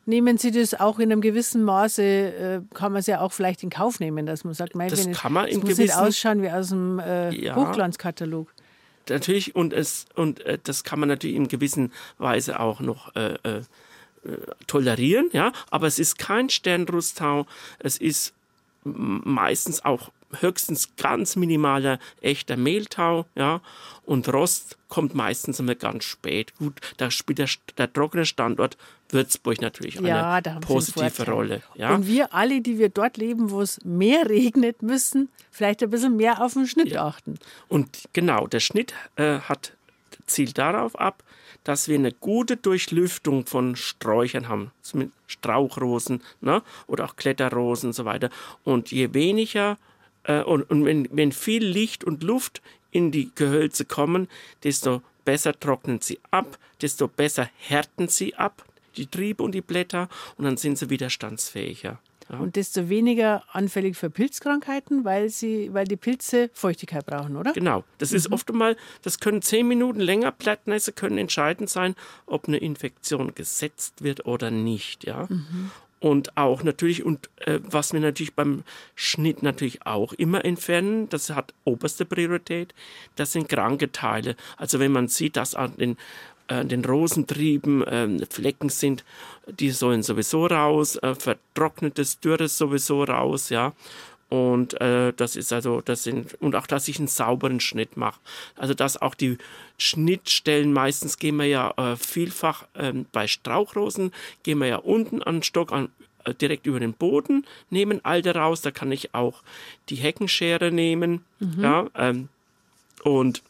S2: nehmen Sie das auch in einem gewissen Maße, kann man es ja auch vielleicht in Kauf nehmen, dass man sagt,
S3: Das kann man
S2: es
S3: in
S2: muss nicht
S3: gewissen
S2: ausschauen wie aus dem Hochglanzkatalog.
S3: Natürlich, und das kann man natürlich in gewisser Weise auch noch tolerieren, ja, aber es ist kein Sternrosttau, es ist meistens auch höchstens ganz minimaler echter Mehltau, ja, und Rost kommt meistens immer ganz spät. Gut, da spielt der trockene Standort Würzburg natürlich eine positive Rolle. Ja.
S2: Und wir alle, die wir dort leben, wo es mehr regnet, müssen vielleicht ein bisschen mehr auf den Schnitt achten.
S3: Und genau, der Schnitt zielt darauf ab, dass wir eine gute Durchlüftung von Sträuchern haben, mit Strauchrosen, ne, oder auch Kletterrosen und so weiter. Und je weniger und wenn viel Licht und Luft in die Gehölze kommen, desto besser trocknen sie ab, desto besser härten sie ab, die Triebe und die Blätter, und dann sind sie widerstandsfähiger. Ja.
S2: Und desto weniger anfällig für Pilzkrankheiten, weil die Pilze Feuchtigkeit brauchen, oder?
S3: Genau. Das ist oft einmal, das können 10 Minuten länger, Blattnässe können entscheidend sein, ob eine Infektion gesetzt wird oder nicht. Ja. Und auch natürlich, was wir natürlich beim Schnitt natürlich auch immer entfernen, das hat oberste Priorität, das sind kranke Teile. Also wenn man sieht, dass an den Rosentrieben Flecken sind, die sollen sowieso raus, vertrocknetes, dürres sowieso raus, ja. Und und auch, dass ich einen sauberen Schnitt mache. Also dass auch die Schnittstellen, meistens gehen wir ja vielfach bei Strauchrosen, gehen wir ja unten an den Stock direkt über den Boden, nehmen alte raus, da kann ich auch die Heckenschere nehmen, ja, und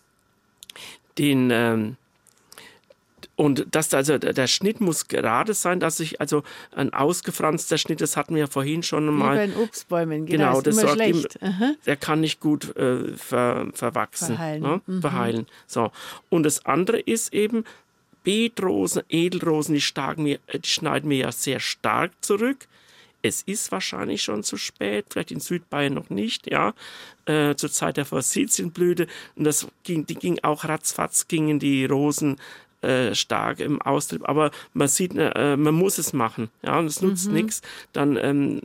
S3: der Schnitt muss gerade sein, dass ich also ein ausgefranster Schnitt, das hatten wir ja vorhin schon mal.
S2: Wie bei den Obstbäumen,
S3: genau,
S2: das ist immer schlecht.
S3: Der kann nicht gut verwachsen, verheilen. So. Und das andere ist eben Beetrosen, Edelrosen, die schneiden wir ja sehr stark zurück. Es ist wahrscheinlich schon zu spät, vielleicht in Südbayern noch nicht, ja, zur Zeit der Forsythienblüte. Und die ging auch ratzfatz, gingen die Rosen stark im Austrieb, aber man sieht, man muss es machen, ja, und es nutzt nichts, dann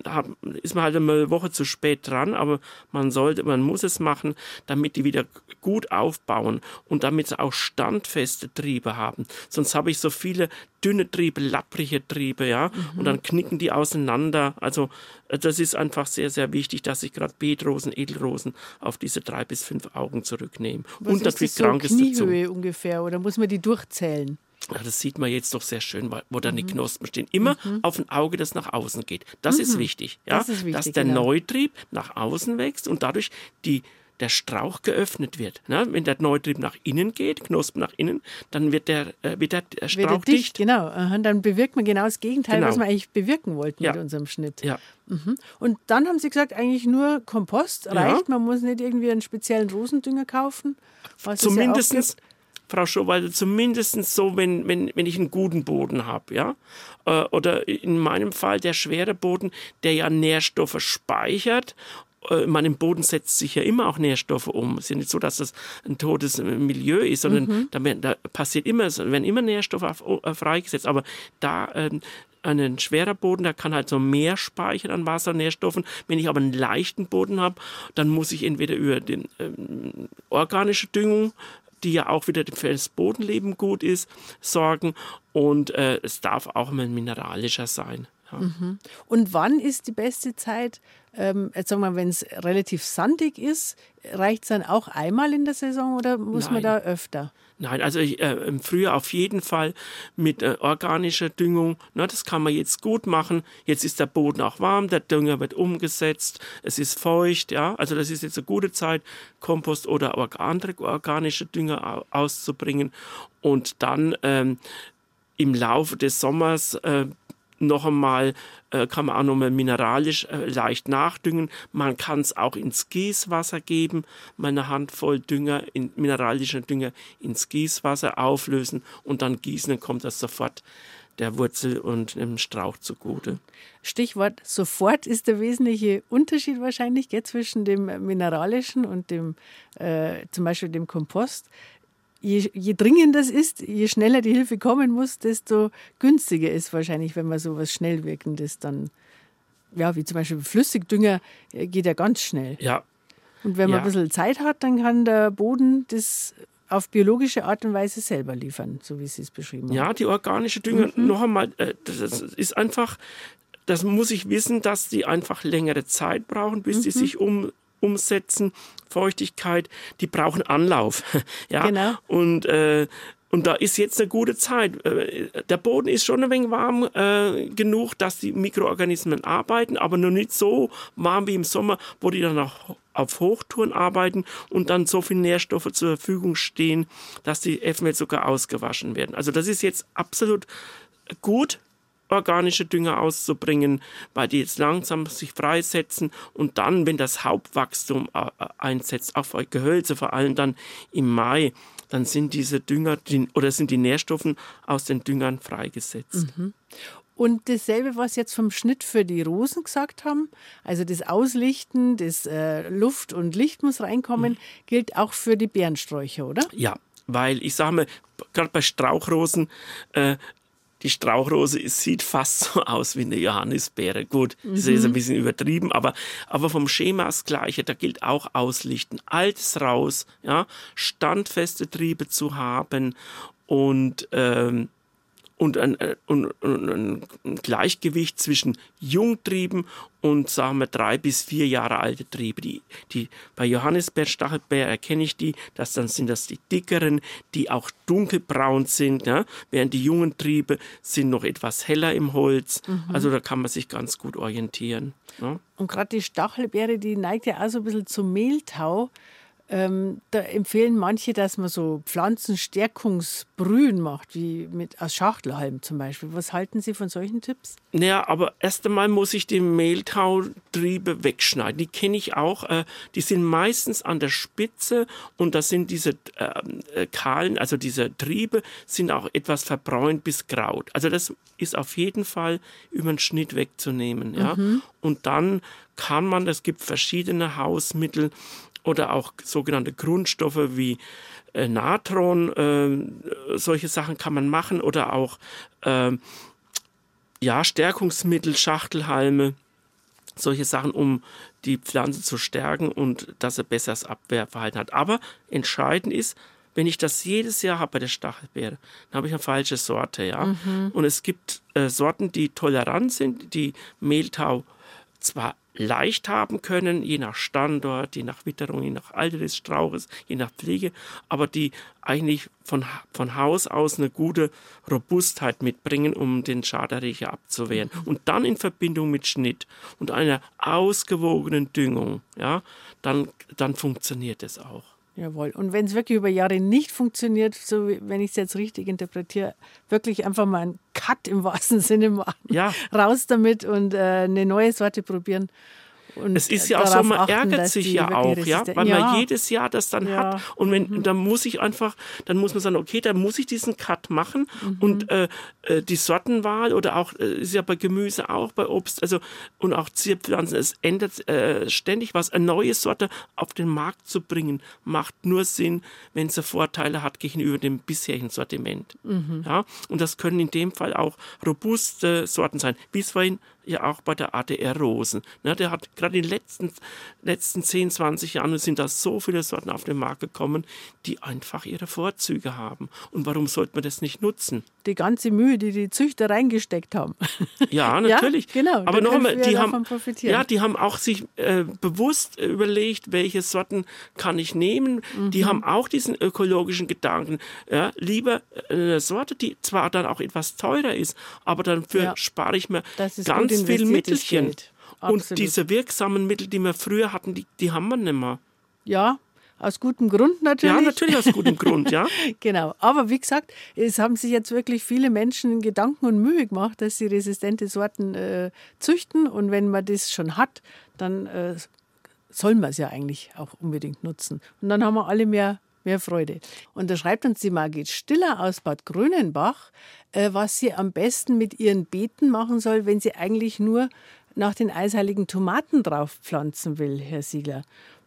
S3: ist man halt eine Woche zu spät dran, aber man muss es machen, damit die wieder gut aufbauen und damit sie auch standfeste Triebe haben. Sonst habe ich so viele dünne Triebe, lapprige Triebe, ja, und dann knicken die auseinander. Also das ist einfach sehr, sehr wichtig, dass ich gerade Beetrosen, Edelrosen auf diese 3 bis 5 Augen zurücknehme.
S2: Was
S3: und natürlich
S2: ist das so Kniehöhe ungefähr, oder muss man die durchzählen?
S3: Ja, das sieht man jetzt doch sehr schön, wo dann die Knospen stehen. Immer auf ein Auge, das nach außen geht. Das ist wichtig, ja?
S2: Das ist wichtig,
S3: dass der
S2: genau.
S3: Neutrieb nach außen wächst und dadurch der Strauch geöffnet wird. Ne? Wenn der Neutrieb nach innen geht, Knospen nach innen, dann wird der Strauch dicht.
S2: Genau, dann bewirkt man genau das Gegenteil,
S3: Genau.
S2: was wir eigentlich bewirken wollten mit unserem Schnitt.
S3: Ja.
S2: Und dann haben Sie gesagt, eigentlich nur Kompost reicht, man muss nicht irgendwie einen speziellen Rosendünger kaufen. Was
S3: Zumindest,
S2: es ja auch gibt.
S3: Frau Schowalde, zumindest so, wenn ich einen guten Boden habe, ja. Oder in meinem Fall der schwere Boden, der ja Nährstoffe speichert. In meinem Boden setzt sich ja immer auch Nährstoffe um. Es ist ja nicht so, dass das ein totes Milieu ist, sondern da passiert immer, es werden immer Nährstoffe freigesetzt. Aber da ein schwerer Boden, der kann halt so mehr speichern an Wassernährstoffen. Wenn ich aber einen leichten Boden habe, dann muss ich entweder über die organische Düngung, die ja auch wieder für das Bodenleben gut ist, sorgen. Und es darf auch mal mineralischer sein. Ja.
S2: Und wann ist die beste Zeit? Jetzt sagen wir, wenn es relativ sandig ist, reicht es dann auch einmal in der Saison oder muss man da öfter?
S3: Nein, also im Frühjahr auf jeden Fall mit organischer Düngung. Na, das kann man jetzt gut machen. Jetzt ist der Boden auch warm, der Dünger wird umgesetzt, es ist feucht. Ja, also das ist jetzt eine gute Zeit, Kompost oder andere organische Dünger auszubringen. Und dann im Laufe des Sommers noch einmal kann man auch noch mal mineralisch leicht nachdüngen. Man kann es auch ins Gießwasser geben, mal eine Handvoll mineralischer Dünger ins Gießwasser auflösen und dann gießen, dann kommt das sofort der Wurzel und dem Strauch zugute.
S2: Stichwort sofort ist der wesentliche Unterschied wahrscheinlich zwischen dem mineralischen und dem zum Beispiel dem Kompost. je dringender es ist, je schneller die Hilfe kommen muss, desto günstiger ist wahrscheinlich, wenn man so was Schnellwirkendes dann, ja, wie zum Beispiel Flüssigdünger, geht ja ganz schnell.
S3: Ja.
S2: Und wenn man ein bisschen Zeit hat, dann kann der Boden das auf biologische Art und Weise selber liefern, so wie Sie es beschrieben haben.
S3: Ja, die organische Dünger, noch einmal, das ist einfach, das muss ich wissen, dass die einfach längere Zeit brauchen, bis die sich umsetzen. Feuchtigkeit, die brauchen Anlauf. Ja?
S2: Genau.
S3: Und da ist jetzt eine gute Zeit. Der Boden ist schon ein wenig warm genug, dass die Mikroorganismen arbeiten, aber noch nicht so warm wie im Sommer, wo die dann auch auf Hochtouren arbeiten und dann so viele Nährstoffe zur Verfügung stehen, dass die eventuell sogar ausgewaschen werden. Also das ist jetzt absolut gut, organische Dünger auszubringen, weil die jetzt langsam sich freisetzen und dann, wenn das Hauptwachstum einsetzt, auch bei Gehölze, vor allem dann im Mai, dann sind diese Dünger sind die Nährstoffe aus den Düngern freigesetzt.
S2: Und dasselbe, was jetzt vom Schnitt für die Rosen gesagt haben, also das Auslichten, das Luft und Licht muss reinkommen, gilt auch für die Beerensträucher, oder?
S3: Ja, weil ich sage mal, gerade bei Strauchrosen, die Strauchrose sieht fast so aus wie eine Johannisbeere. Gut, das ist ein bisschen übertrieben, aber vom Schema das Gleiche. Da gilt auch Auslichten. Altes raus, ja, standfeste Triebe zu haben und ein Gleichgewicht zwischen Jungtrieben und, sagen wir, 3 bis 4 Jahre alte Triebe. Die bei Johannisbeer, Stachelbeer erkenne ich das sind das die dickeren, die auch dunkelbraun sind, ja? Während die jungen Triebe sind noch etwas heller im Holz. Also da kann man sich ganz gut orientieren. Ja?
S2: Und gerade die Stachelbeere, die neigt ja auch so ein bisschen zum Mehltau. Da empfehlen manche, dass man so Pflanzenstärkungsbrühen macht, wie aus Schachtelhalm zum Beispiel. Was halten Sie von solchen Tipps?
S3: Naja, aber erst einmal muss ich die Mehltautriebe wegschneiden. Die kenne ich auch. Die sind meistens an der Spitze und das sind diese kahlen, also diese Triebe sind auch etwas verbräunt bis graut. Also das ist auf jeden Fall über den Schnitt wegzunehmen. Ja? Und dann kann man, es gibt verschiedene Hausmittel, oder auch sogenannte Grundstoffe wie Natron, solche Sachen kann man machen oder auch Stärkungsmittel, Schachtelhalme, solche Sachen, um die Pflanze zu stärken und dass sie besseres Abwehrverhalten hat. Aber entscheidend ist, wenn ich das jedes Jahr habe bei der Stachelbeere, dann habe ich eine falsche Sorte. Ja? Und es gibt Sorten, die tolerant sind, die Mehltau zwar leicht haben können, je nach Standort, je nach Witterung, je nach Alter des Strauches, je nach Pflege, aber die eigentlich von Haus aus eine gute Robustheit mitbringen, um den Schaderreger abzuwehren. Und dann in Verbindung mit Schnitt und einer ausgewogenen Düngung, ja, dann funktioniert es auch.
S2: Jawohl. Und wenn es wirklich über Jahre nicht funktioniert, so wie, wenn ich es jetzt richtig interpretiere, wirklich einfach mal einen Cut im wahrsten Sinne machen.
S3: Ja.
S2: Raus damit und eine neue Sorte probieren. Und
S3: es ist ja auch so, man ärgert sich ja auch, ja, weil man jedes Jahr das dann hat. Und dann muss man sagen, okay, dann muss ich diesen Cut machen. Und die Sortenwahl oder auch, ist ja bei Gemüse auch, bei Obst, also und auch Zierpflanzen, es ändert ständig was. Eine neue Sorte auf den Markt zu bringen, macht nur Sinn, wenn sie Vorteile hat gegenüber dem bisherigen Sortiment. Ja? Und das können in dem Fall auch robuste Sorten sein, wie es vorhin ja auch bei der ADR-Rosen. Ne, der hat gerade in den letzten 10, 20 Jahren sind da so viele Sorten auf den Markt gekommen, die einfach ihre Vorzüge haben. Und warum sollte man das nicht nutzen?
S2: Die ganze Mühe, die die Züchter reingesteckt haben.
S3: Ja, natürlich.
S2: Ja, genau.
S3: Aber noch einmal, die haben auch sich bewusst überlegt, welche Sorten kann ich nehmen. Die haben auch diesen ökologischen Gedanken. Ja, lieber eine Sorte, die zwar dann auch etwas teurer ist, aber dafür spare ich mir ganz viel Mittelchen. Und diese wirksamen Mittel, die wir früher hatten, die haben wir nicht mehr.
S2: Ja, aus gutem Grund natürlich.
S3: Ja, natürlich aus gutem Grund, ja.
S2: Genau, aber wie gesagt, es haben sich jetzt wirklich viele Menschen Gedanken und Mühe gemacht, dass sie resistente Sorten züchten. Und wenn man das schon hat, dann soll man es ja eigentlich auch unbedingt nutzen. Und dann haben wir alle mehr Freude. Und da schreibt uns die Margit Stiller aus Bad Grönenbach, was sie am besten mit ihren Beeten machen soll, wenn sie eigentlich nur nach den eisheiligen Tomaten drauf pflanzen will, Herr Siegler.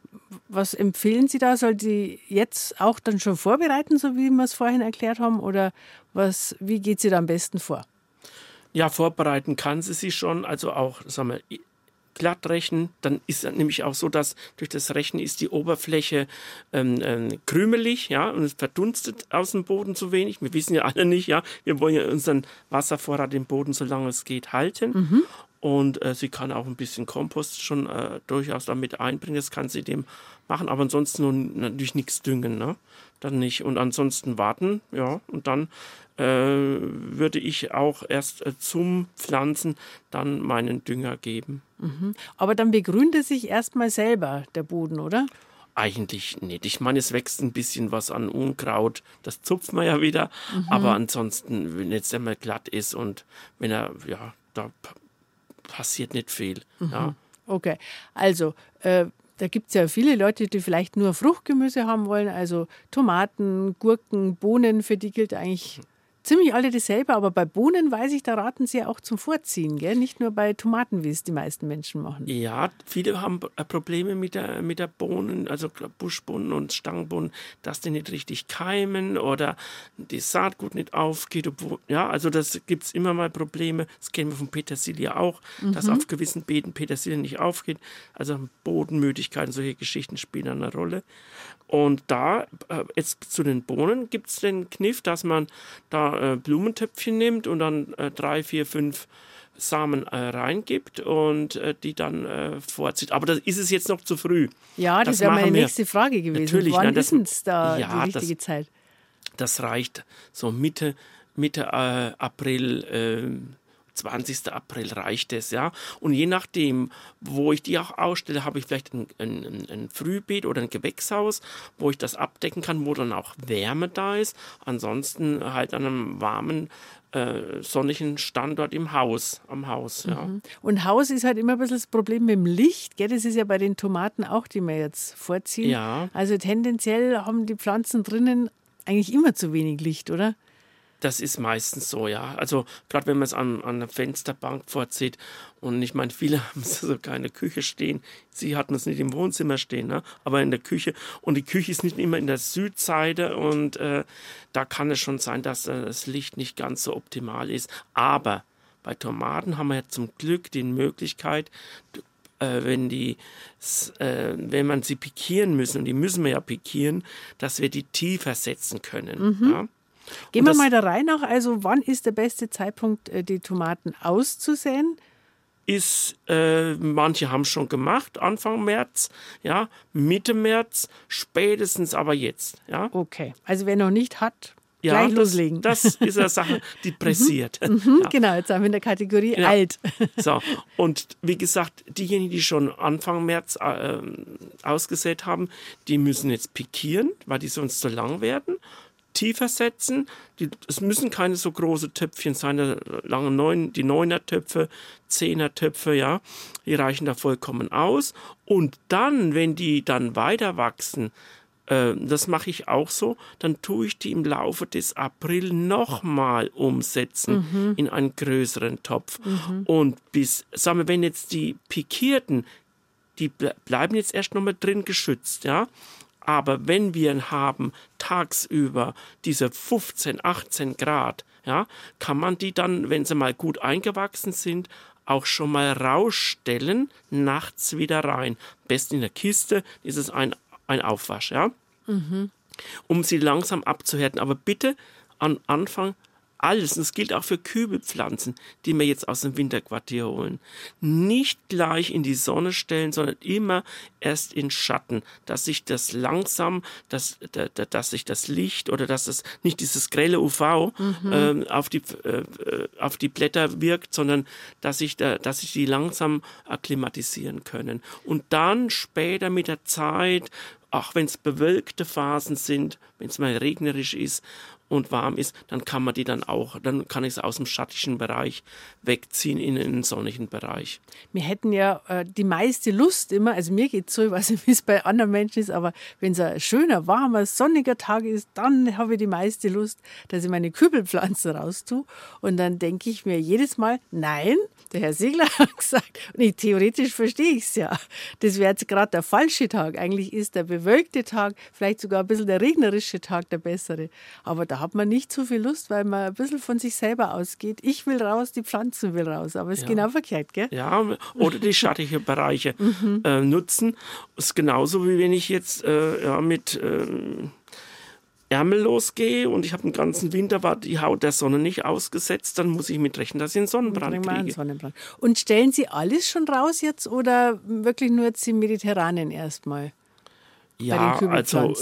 S2: Was empfehlen Sie da? Soll die jetzt auch dann schon vorbereiten, so wie wir es vorhin erklärt haben? Oder wie geht sie da am besten vor?
S3: Ja, vorbereiten kann sie sich schon, also auch, sagen wir, glatt rächen. Dann ist es nämlich auch so, dass durch das Rechen ist die Oberfläche krümelig, ja, und es verdunstet aus dem Boden zu wenig. Wir wissen ja alle nicht, ja, wir wollen ja unseren Wasservorrat im Boden, solange es geht, halten. Und sie kann auch ein bisschen Kompost schon durchaus damit einbringen. Das kann sie dem machen, aber ansonsten nur natürlich nichts düngen, ne? Dann nicht. Und ansonsten warten, ja. Und dann würde ich auch erst zum Pflanzen dann meinen Dünger geben.
S2: Aber dann begrünt es sich erstmal selber, der Boden, oder?
S3: Eigentlich nicht. Ich meine, es wächst ein bisschen was an Unkraut. Das zupft man ja wieder. Aber ansonsten, wenn jetzt einmal glatt ist und wenn da passiert nicht viel. Ja.
S2: Okay, also da gibt es ja viele Leute, die vielleicht nur Fruchtgemüse haben wollen, also Tomaten, Gurken, Bohnen, für die gilt eigentlich ziemlich alle dasselbe, aber bei Bohnen weiß ich, da raten sie ja auch zum Vorziehen, gell? Nicht nur bei Tomaten, wie es die meisten Menschen machen.
S3: Ja, viele haben Probleme mit der Bohnen, also Buschbohnen und Stangenbohnen, dass die nicht richtig keimen oder die Saatgut nicht aufgeht. Also das gibt es immer mal Probleme. Das kennen wir von Petersilie auch, dass auf gewissen Beeten Petersilie nicht aufgeht. Also Bodenmüdigkeit, solche Geschichten spielen eine Rolle. Und da, jetzt zu den Bohnen, gibt es den Kniff, dass man da Blumentöpfchen nimmt und dann 3, 4, 5 Samen reingibt und die dann vorzieht. Aber das ist es jetzt noch zu früh.
S2: Ja, das wäre meine nächste Frage gewesen.
S3: Natürlich,
S2: wann ist denn da die richtige Zeit?
S3: Das reicht so Mitte April, 20. April reicht es, ja. Und je nachdem, wo ich die auch ausstelle, habe ich vielleicht ein Frühbeet oder ein Gewächshaus, wo ich das abdecken kann, wo dann auch Wärme da ist. Ansonsten halt an einem warmen, sonnigen Standort am Haus. Ja.
S2: Und Haus ist halt immer ein bisschen das Problem mit dem Licht, gell? Das ist ja bei den Tomaten auch, die wir jetzt vorziehen.
S3: Ja.
S2: Also tendenziell haben die Pflanzen drinnen eigentlich immer zu wenig Licht, oder?
S3: Das ist meistens so, ja. Also gerade wenn man es an der Fensterbank vorzieht und ich meine, viele haben so keine Küche stehen. Sie hatten es nicht im Wohnzimmer stehen, ne? Aber in der Küche. Und die Küche ist nicht immer in der Südseite und da kann es schon sein, dass das Licht nicht ganz so optimal ist. Aber bei Tomaten haben wir ja zum Glück die Möglichkeit, wenn man sie pikieren müssen, und die müssen wir ja pikieren, dass wir die tiefer setzen können. Ja?
S2: Gehen wir mal da rein noch. Also wann ist der beste Zeitpunkt, die Tomaten auszusäen?
S3: Manche haben es schon gemacht, Anfang März, ja, Mitte März, spätestens aber jetzt. Ja.
S2: Okay, also wer noch nicht hat, gleich loslegen.
S3: Das ist eine Sache, die pressiert. Ja.
S2: Genau, jetzt haben wir in der Kategorie alt.
S3: So, und wie gesagt, diejenigen, die schon Anfang März ausgesät haben, die müssen jetzt pikieren, weil die sonst zu lang werden. Tiefer setzen. Es müssen keine so große Töpfchen sein, die 9er-Töpfe, 10er-Töpfe, ja, die reichen da vollkommen aus. Und dann, wenn die dann weiter wachsen, das mache ich auch so, dann tue ich die im Laufe des April nochmal umsetzen in einen größeren Topf. Und sagen wir, wenn jetzt die pikierten, die bleiben jetzt erst nochmal drin geschützt, ja. Aber wenn wir haben tagsüber diese 15, 18 Grad, ja, kann man die dann, wenn sie mal gut eingewachsen sind, auch schon mal rausstellen, nachts wieder rein. Am besten in der Kiste, ist es ein Aufwasch, ja, um sie langsam abzuhärten. Aber bitte am Anfang alles, und das gilt auch für Kübelpflanzen, die wir jetzt aus dem Winterquartier holen, nicht gleich in die Sonne stellen, sondern immer erst in Schatten, dass sich das langsam, dass sich das Licht oder dass es nicht dieses grelle UV auf die Blätter wirkt, sondern dass sich die langsam akklimatisieren können. Und dann später mit der Zeit, auch wenn es bewölkte Phasen sind, wenn es mal regnerisch ist, und warm ist, dann kann ich es aus dem schattigen Bereich wegziehen in den sonnigen Bereich.
S2: Wir hätten ja die meiste Lust immer, also mir geht es so, ich weiß nicht, wie es bei anderen Menschen ist, aber wenn es ein schöner, warmer, sonniger Tag ist, dann habe ich die meiste Lust, dass ich meine Kübelpflanzen raustue. Und dann denke ich mir jedes Mal, nein, der Herr Segler hat gesagt, und theoretisch verstehe ich es ja, das wäre jetzt gerade der falsche Tag. Eigentlich ist der bewölkte Tag, vielleicht sogar ein bisschen der regnerische Tag der bessere. Aber da hat man nicht so viel Lust, weil man ein bisschen von sich selber ausgeht. Ich will raus, die Pflanzen will raus. Aber es ist genau verkehrt, gell?
S3: Ja, oder die schattigen Bereiche nutzen. Das ist genauso, wie wenn ich jetzt mit Ärmel losgehe und ich habe den ganzen Winter war die Haut der Sonne nicht ausgesetzt, dann muss ich mit rechnen, dass ich einen Sonnenbrand kriege.
S2: Und stellen Sie alles schon raus jetzt oder wirklich nur jetzt im Mediterranen erstmal?
S3: Ja, also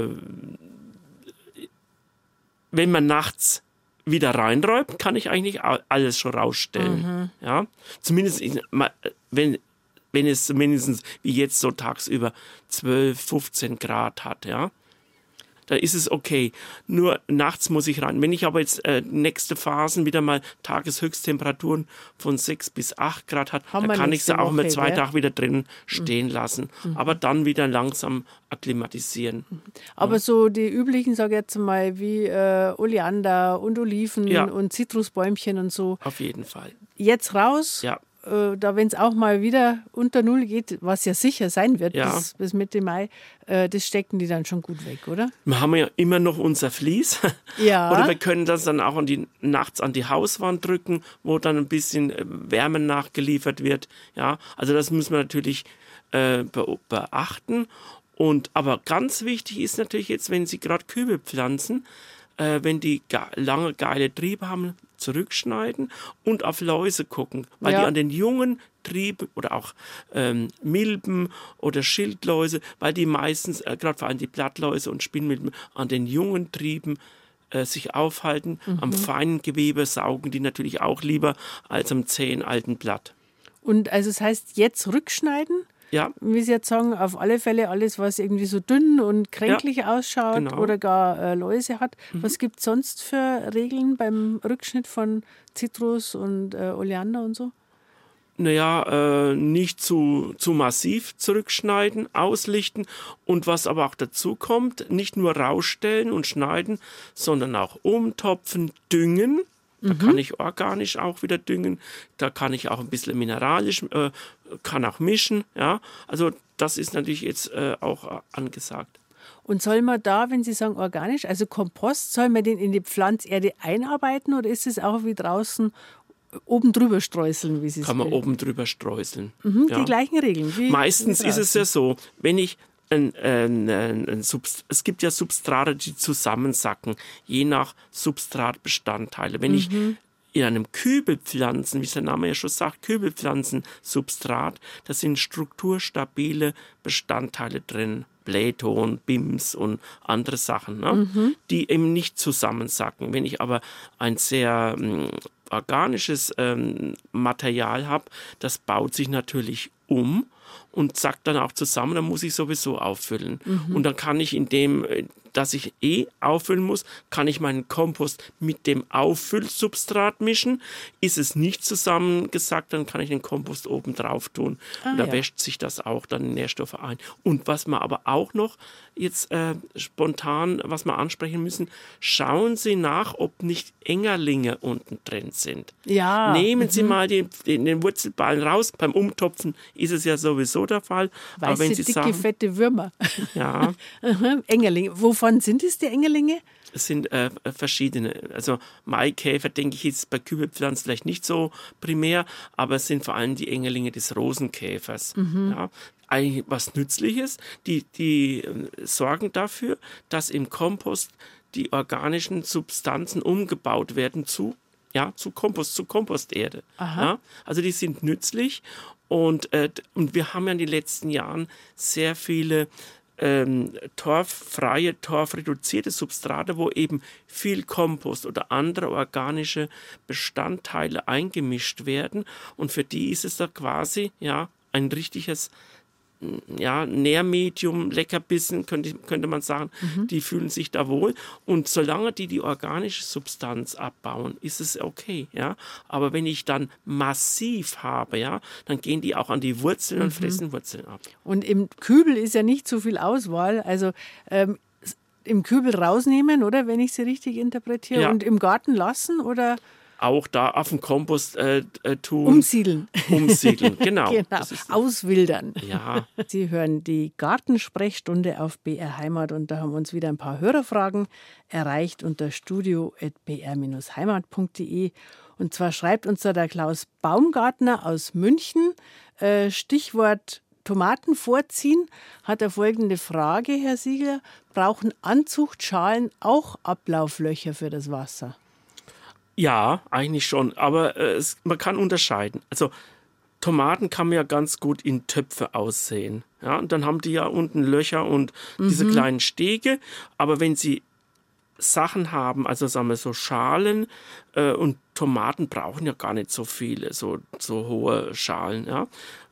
S3: wenn man nachts wieder reinräumt, kann ich eigentlich alles schon rausstellen. Ja? Zumindest wenn es mindestens wie jetzt so tagsüber 12, 15 Grad hat, ja. Da ist es okay. Nur nachts muss ich rein. Wenn ich aber jetzt nächste Phasen wieder mal Tageshöchsttemperaturen von 6 bis 8 Grad hat, dann kann ich sie auch mal 2 Tage wieder drin stehen lassen. Aber dann wieder langsam akklimatisieren.
S2: Aber so die üblichen, sage ich jetzt mal, wie Oleander und Oliven und Zitrusbäumchen und so.
S3: Auf jeden Fall.
S2: Jetzt raus.
S3: Ja.
S2: Da, wenn es auch mal wieder unter Null geht, was ja sicher sein wird bis Mitte Mai, das stecken die dann schon gut weg, oder?
S3: Wir haben ja immer noch unser Vlies.
S2: Ja.
S3: Oder wir können das dann auch nachts an die Hauswand drücken, wo dann ein bisschen Wärme nachgeliefert wird. Ja, also das müssen wir natürlich beachten. Aber ganz wichtig ist natürlich jetzt, wenn Sie gerade Kübel pflanzen, wenn die lange geile Triebe haben, zurückschneiden und auf Läuse gucken, weil die an den jungen Trieben oder auch Milben oder Schildläuse, weil die meistens, gerade vor allem die Blattläuse und Spinnmilben, an den jungen Trieben sich aufhalten. Am feinen Gewebe saugen die natürlich auch lieber als am zähen alten Blatt.
S2: Und also das heißt, jetzt rückschneiden?
S3: Ja.
S2: Wie Sie jetzt sagen, auf alle Fälle alles, was irgendwie so dünn und kränklich ausschaut oder gar Läuse hat. Was gibt es sonst für Regeln beim Rückschnitt von Zitrus und Oleander und so?
S3: Naja, nicht zu massiv zurückschneiden, auslichten und was aber auch dazu kommt, nicht nur rausstellen und schneiden, sondern auch umtopfen, düngen. Da kann ich organisch auch wieder düngen, da kann ich auch ein bisschen mineralisch, kann auch mischen. Ja? Also das ist natürlich jetzt auch angesagt.
S2: Und soll man da, wenn Sie sagen organisch, also Kompost, soll man den in die Pflanzerde einarbeiten oder ist es auch wie draußen oben drüber streuseln, wie Sie es
S3: Kann man oben drüber streuseln.
S2: Die gleichen Regeln.
S3: Meistens ist es ja so, wenn ich es gibt ja Substrate, die zusammensacken, je nach Substratbestandteile. Wenn ich in einem Kübelpflanzen, wie der Name ja schon sagt, Kübelpflanzensubstrat, da sind strukturstabile Bestandteile drin, Blähton, BIMs und andere Sachen, ne? Die eben nicht zusammensacken. Wenn ich aber ein sehr organisches Material habe, das baut sich natürlich um und sackt dann auch zusammen, dann muss ich sowieso auffüllen. Und dann kann ich dass ich auffüllen muss, kann ich meinen Kompost mit dem Auffüllsubstrat mischen. Ist es nicht zusammengesackt, dann kann ich den Kompost oben drauf tun. Und da wäscht sich das auch dann in Nährstoffe ein. Und was wir aber auch noch jetzt spontan, was wir ansprechen müssen, schauen Sie nach, ob nicht Engerlinge unten drin sind.
S2: Ja.
S3: Nehmen Sie mal den Wurzelballen raus. Beim Umtopfen ist es ja sowieso der Fall.
S2: Weiße,
S3: aber wenn Sie
S2: dicke, fette Würmer.
S3: Ja.
S2: Engerlinge. Wovon sind es, die Engerlinge?
S3: Es sind verschiedene. Also Maikäfer, denke ich, ist bei Kübelpflanzen vielleicht nicht so primär, aber es sind vor allem die Engerlinge des Rosenkäfers. Ja, eigentlich was Nützliches. Die sorgen dafür, dass im Kompost die organischen Substanzen umgebaut werden zu Kompost, zu Komposterde. Ja, also die sind nützlich und wir haben ja in den letzten Jahren sehr viele torffreie, torfreduzierte Substrate, wo eben viel Kompost oder andere organische Bestandteile eingemischt werden. Und für die ist es da quasi ein richtiges Nährmedium, Leckerbissen, könnte man sagen, die fühlen sich da wohl. Und solange die organische Substanz abbauen, ist es okay. Ja? Aber wenn ich dann massiv habe, ja, dann gehen die auch an die Wurzeln und fressen Wurzeln ab.
S2: Und im Kübel ist ja nicht so viel Auswahl. Also im Kübel rausnehmen, oder? Wenn ich sie richtig interpretiere.
S3: Ja.
S2: Und im Garten lassen, oder?
S3: Auch da auf den Kompost tun.
S2: Umsiedeln.
S3: Umsiedeln, genau.
S2: Genau.
S3: Das ist
S2: Auswildern.
S3: Ja.
S2: Sie hören die Gartensprechstunde auf BR Heimat und da haben uns wieder ein paar Hörerfragen erreicht unter studio@br-heimat.de. Und zwar schreibt uns da der Klaus Baumgartner aus München, Stichwort Tomaten vorziehen, hat er folgende Frage, Herr Siegler. Brauchen Anzuchtschalen auch Ablauflöcher für das Wasser?
S3: Ja, eigentlich schon, aber man kann unterscheiden. Also Tomaten kann man ja ganz gut in Töpfe aussehen. Ja, und dann haben die ja unten Löcher und diese kleinen Stege. Aber wenn sie Sachen haben, also sagen wir so Schalen, und Tomaten brauchen ja gar nicht so viele, so hohe Schalen. Ja.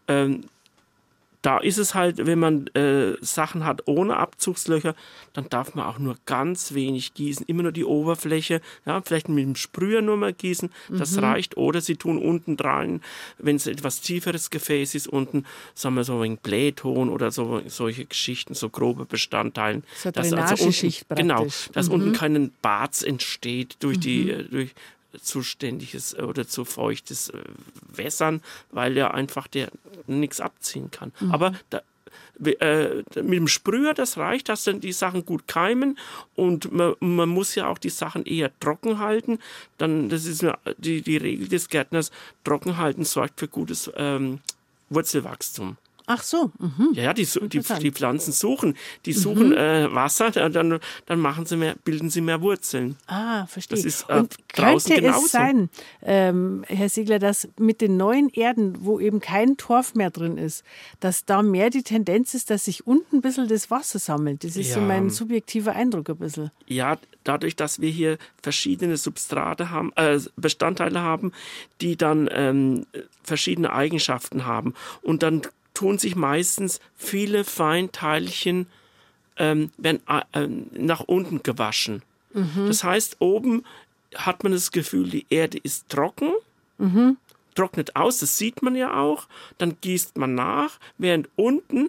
S3: Da ist es halt, wenn man Sachen hat ohne Abzugslöcher, dann darf man auch nur ganz wenig gießen, immer nur die Oberfläche, ja, vielleicht mit dem Sprüher nur mal gießen, das reicht. Oder sie tun unten dran, wenn es etwas tieferes Gefäß ist, unten, sagen wir so ein Blähton oder solche Geschichten, so grobe Bestandteile.
S2: So eine Drainageschicht praktisch.
S3: Genau, dass unten kein Barz entsteht durch durch zu ständiges oder zu feuchtes Wässern, weil ja einfach der nichts abziehen kann. Aber mit dem Sprüher, das reicht, dass dann die Sachen gut keimen und man muss ja auch die Sachen eher trocken halten. Dann, das ist die Regel des Gärtners, trocken halten sorgt für gutes Wurzelwachstum.
S2: Ach so.
S3: Ja, die Pflanzen suchen Wasser, dann bilden sie mehr Wurzeln.
S2: Ah, verstehe.
S3: Das ist
S2: und
S3: draußen
S2: könnte
S3: genauso.
S2: es sein, Herr Siegler, dass mit den neuen Erden, wo eben kein Torf mehr drin ist, dass da mehr die Tendenz ist, dass sich unten ein bisschen das Wasser sammelt? Das ist so mein subjektiver Eindruck ein bisschen.
S3: Ja, dadurch, dass wir hier verschiedene Substrate haben, Bestandteile haben, die dann verschiedene Eigenschaften haben. Und dann tun sich meistens viele Feinteilchen werden nach unten gewaschen. Das heißt, oben hat man das Gefühl, die Erde ist trocken, trocknet aus, das sieht man ja auch, dann gießt man nach, während unten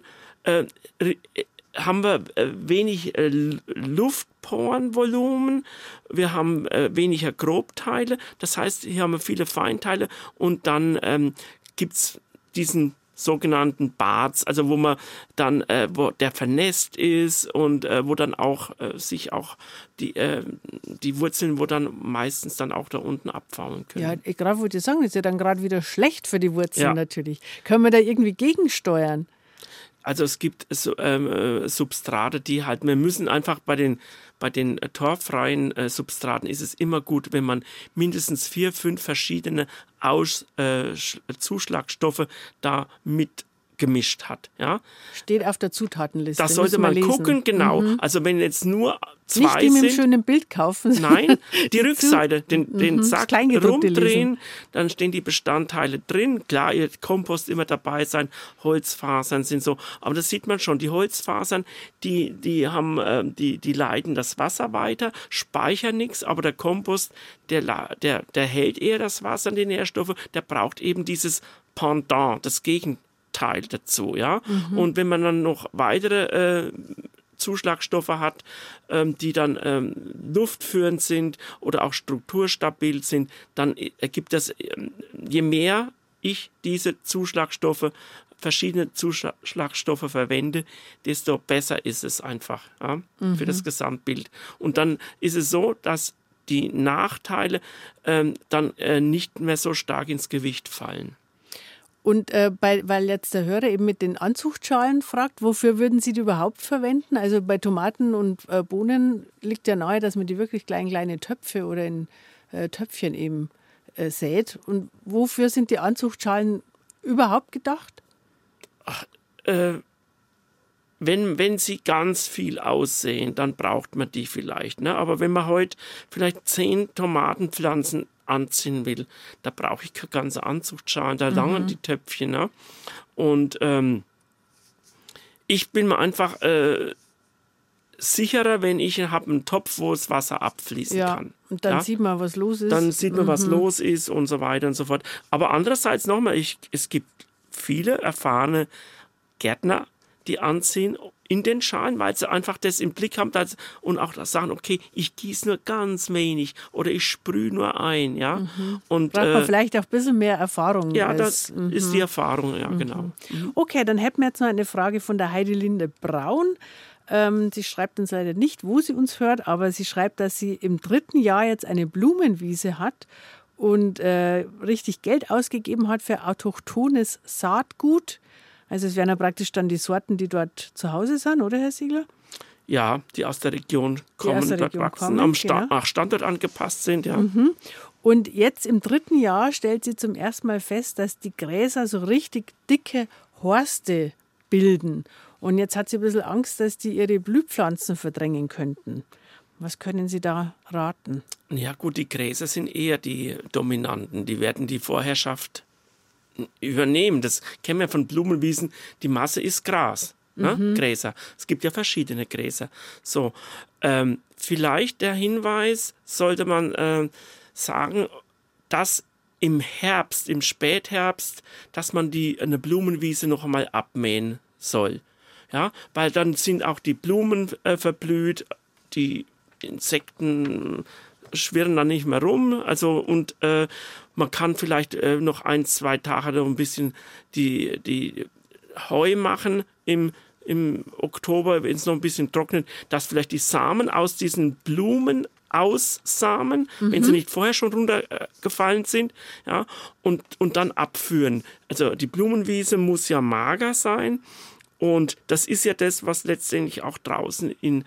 S3: haben wir wenig Luftporenvolumen, wir haben weniger Grobteile, das heißt, hier haben wir viele Feinteile und dann gibt es diesen sogenannten Barz, also wo man dann, wo der vernässt ist und wo dann auch sich auch die Wurzeln, wo dann meistens dann auch da unten abfaulen können.
S2: Ja, ich gerade wollte sagen, das ist ja dann gerade wieder schlecht für die Wurzeln natürlich. Können wir da irgendwie gegensteuern?
S3: Also es gibt Substrate, die halt, wir müssen einfach bei den torffreien Substraten ist es immer gut, wenn man mindestens 4, 5 verschiedene Zuschlagstoffe da mit gemischt hat. Ja?
S2: Steht auf der Zutatenliste.
S3: Das sollte man gucken, genau. Also wenn jetzt nur 2
S2: nicht die mit
S3: sind.
S2: einem schönen Bild kaufen.
S3: Nein, die Rückseite, den Sack rumdrehen,
S2: lesen.
S3: dann stehen die Bestandteile drin. Klar, ihr Kompost immer dabei sein, Holzfasern sind so, aber das sieht man schon. Die Holzfasern, die leiten das Wasser weiter, speichern nichts, aber der Kompost, der hält eher das Wasser, die Nährstoffe, der braucht eben dieses Pendant, das Gegenteil dazu, ja. Und wenn man dann noch weitere Zuschlagstoffe hat, die dann luftführend sind oder auch strukturstabil sind, dann ergibt das, je mehr ich diese verschiedene Zuschlagstoffe verwende, desto besser ist es einfach für das Gesamtbild. Und dann ist es so, dass die Nachteile dann nicht mehr so stark ins Gewicht fallen.
S2: Und weil jetzt der Hörer eben mit den Anzuchtschalen fragt, wofür würden Sie die überhaupt verwenden? Also bei Tomaten und Bohnen liegt ja nahe, dass man die wirklich kleine Töpfe oder in Töpfchen eben sät. Und wofür sind die Anzuchtschalen überhaupt gedacht?
S3: Wenn sie ganz viel aussehen, dann braucht man die vielleicht. Ne? Aber wenn man heute vielleicht 10 Tomatenpflanzen anziehen will, da brauche ich keine ganze Anzuchtschalen, da langen die Töpfchen. Ne? Und ich bin mir einfach sicherer, wenn ich habe einen Topf, wo das Wasser abfließen kann.
S2: Und dann sieht man, was los ist.
S3: Dann sieht man, was los ist und so weiter und so fort. Aber andererseits nochmal, es gibt viele erfahrene Gärtner, die anziehen in den Schalen, weil sie einfach das im Blick haben und auch das sagen, okay, ich gieße nur ganz wenig oder ich sprühe nur ein. Ja? Und,
S2: braucht man vielleicht auch ein bisschen mehr Erfahrung.
S3: Ja, das ist die Erfahrung, ja, genau.
S2: Okay, dann hätten wir jetzt noch eine Frage von der Heidelinde Braun. Sie schreibt uns leider nicht, wo sie uns hört, aber sie schreibt, dass sie im 3. Jahr jetzt eine Blumenwiese hat und richtig Geld ausgegeben hat für autochthones Saatgut. Also es wären ja praktisch dann die Sorten, die dort zu Hause sind, oder Herr Siegler?
S3: Ja, die aus der Region kommen, dort wachsen, nach Standort angepasst sind. Ja.
S2: Und jetzt im 3. Jahr stellt sie zum ersten Mal fest, dass die Gräser so richtig dicke Horste bilden. Und jetzt hat sie ein bisschen Angst, dass die ihre Blühpflanzen verdrängen könnten. Was können Sie da raten?
S3: Ja gut, die Gräser sind eher die Dominanten. Die werden die Vorherrschaft übernehmen. Das kennen wir von Blumenwiesen. Die Masse ist Gras, Gräser. Es gibt ja verschiedene Gräser. So, vielleicht der Hinweis sollte man sagen, dass im Herbst, im Spätherbst, dass man eine Blumenwiese noch einmal abmähen soll. Ja, weil dann sind auch die Blumen verblüht, die Insekten schwirren dann nicht mehr rum. Also und man kann vielleicht noch 1-2 Tage noch ein bisschen die Heu machen im Oktober, wenn es noch ein bisschen trocknet, dass vielleicht die Samen aus diesen Blumen aussamen, wenn sie nicht vorher schon runtergefallen sind, ja, und dann abführen. Also die Blumenwiese muss ja mager sein. Und das ist ja das, was letztendlich auch draußen in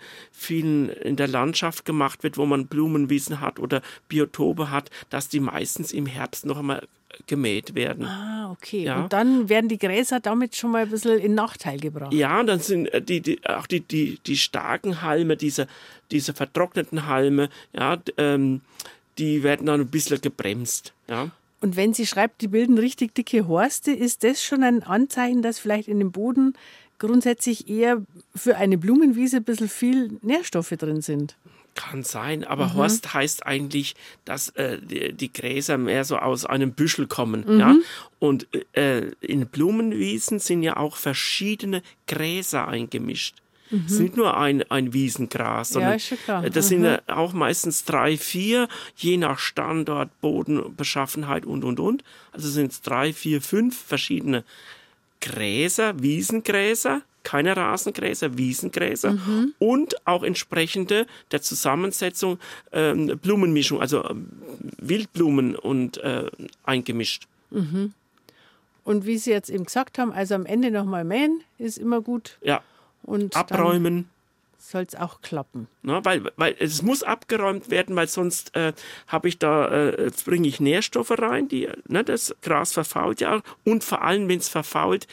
S3: der Landschaft gemacht wird, wo man Blumenwiesen hat oder Biotope hat, dass die meistens im Herbst noch einmal gemäht werden.
S2: Ah, okay.
S3: Ja.
S2: Und dann werden die Gräser damit schon mal ein bisschen in Nachteil gebracht.
S3: Ja, und dann sind auch die starken Halme, diese vertrockneten Halme, ja, die werden dann ein bisschen gebremst. Ja.
S2: Und wenn sie schreibt, die bilden richtig dicke Horste, ist das schon ein Anzeichen, dass vielleicht in dem Boden grundsätzlich eher für eine Blumenwiese ein bisschen viel Nährstoffe drin sind?
S3: Kann sein, aber Horst heißt eigentlich, dass die Gräser mehr so aus einem Büschel kommen. Ja? Und in Blumenwiesen sind ja auch verschiedene Gräser eingemischt. Es ist nicht nur ein Wiesengras, sondern
S2: ist schon klar.
S3: Das sind ja auch meistens 3, 4, je nach Standort, Bodenbeschaffenheit und. Also sind es 3, 4, 5 verschiedene Gräser, Wiesengräser, keine Rasengräser, Wiesengräser und auch entsprechende der Zusammensetzung Blumenmischung, also Wildblumen und eingemischt.
S2: Und wie Sie jetzt eben gesagt haben, also am Ende nochmal mähen ist immer gut.
S3: Ja.
S2: Und
S3: abräumen.
S2: Soll es auch klappen.
S3: Na, weil es muss abgeräumt werden, weil sonst bringe ich Nährstoffe rein, das Gras verfault ja auch. Und vor allem, wenn es verfault,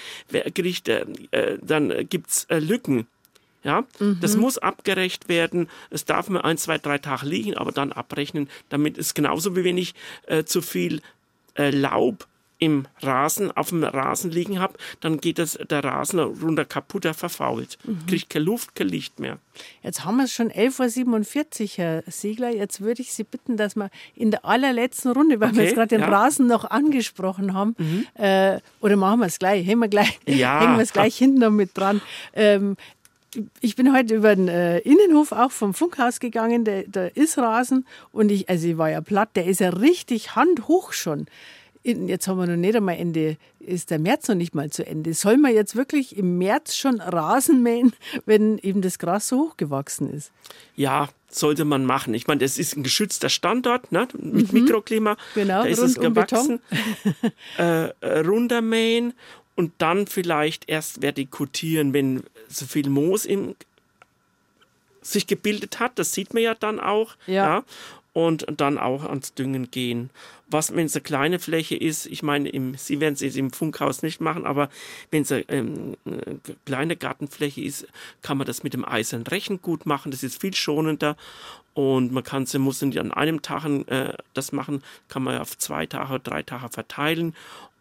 S3: dann gibt es Lücken. Ja? Das muss abgerecht werden. Es darf mal 1, 2, 3 Tage liegen, aber dann abrechnen, damit es genauso wie wenn ich zu viel Laub auf dem Rasen liegen habe, dann geht der Rasen runter kaputt, der verfault. Kriegt keine Luft, kein Licht mehr.
S2: Jetzt haben wir es schon 11:47 Uhr, Herr Siegler. Jetzt würde ich Sie bitten, dass wir in der allerletzten Runde, weil wir jetzt gerade den Rasen noch angesprochen haben, oder machen wir es gleich, hängen wir es gleich hinten noch mit dran. Ich bin heute über den Innenhof auch vom Funkhaus gegangen, da ist Rasen und ich war ja platt, der ist ja richtig handhoch schon. Jetzt haben wir noch nicht einmal Ende, ist der März noch nicht mal zu Ende. Soll man jetzt wirklich im März schon Rasen mähen, wenn eben das Gras so hoch gewachsen ist?
S3: Ja, sollte man machen. Ich meine, das ist ein geschützter Standort, ne, mit Mikroklima.
S2: Genau,
S3: da ist es gewachsen. Runtermähen und dann vielleicht erst vertikutieren, wenn so viel Moos sich gebildet hat. Das sieht man ja dann auch. Ja. Und dann auch ans Düngen gehen. Wenn es eine kleine Fläche ist, ich meine, Sie werden es im Funkhaus nicht machen, aber wenn es eine kleine Gartenfläche ist, kann man das mit dem eisernen Rechen gut machen. Das ist viel schonender und muss nicht an einem Tag das machen, kann man auf 2 Tage, 3 Tage verteilen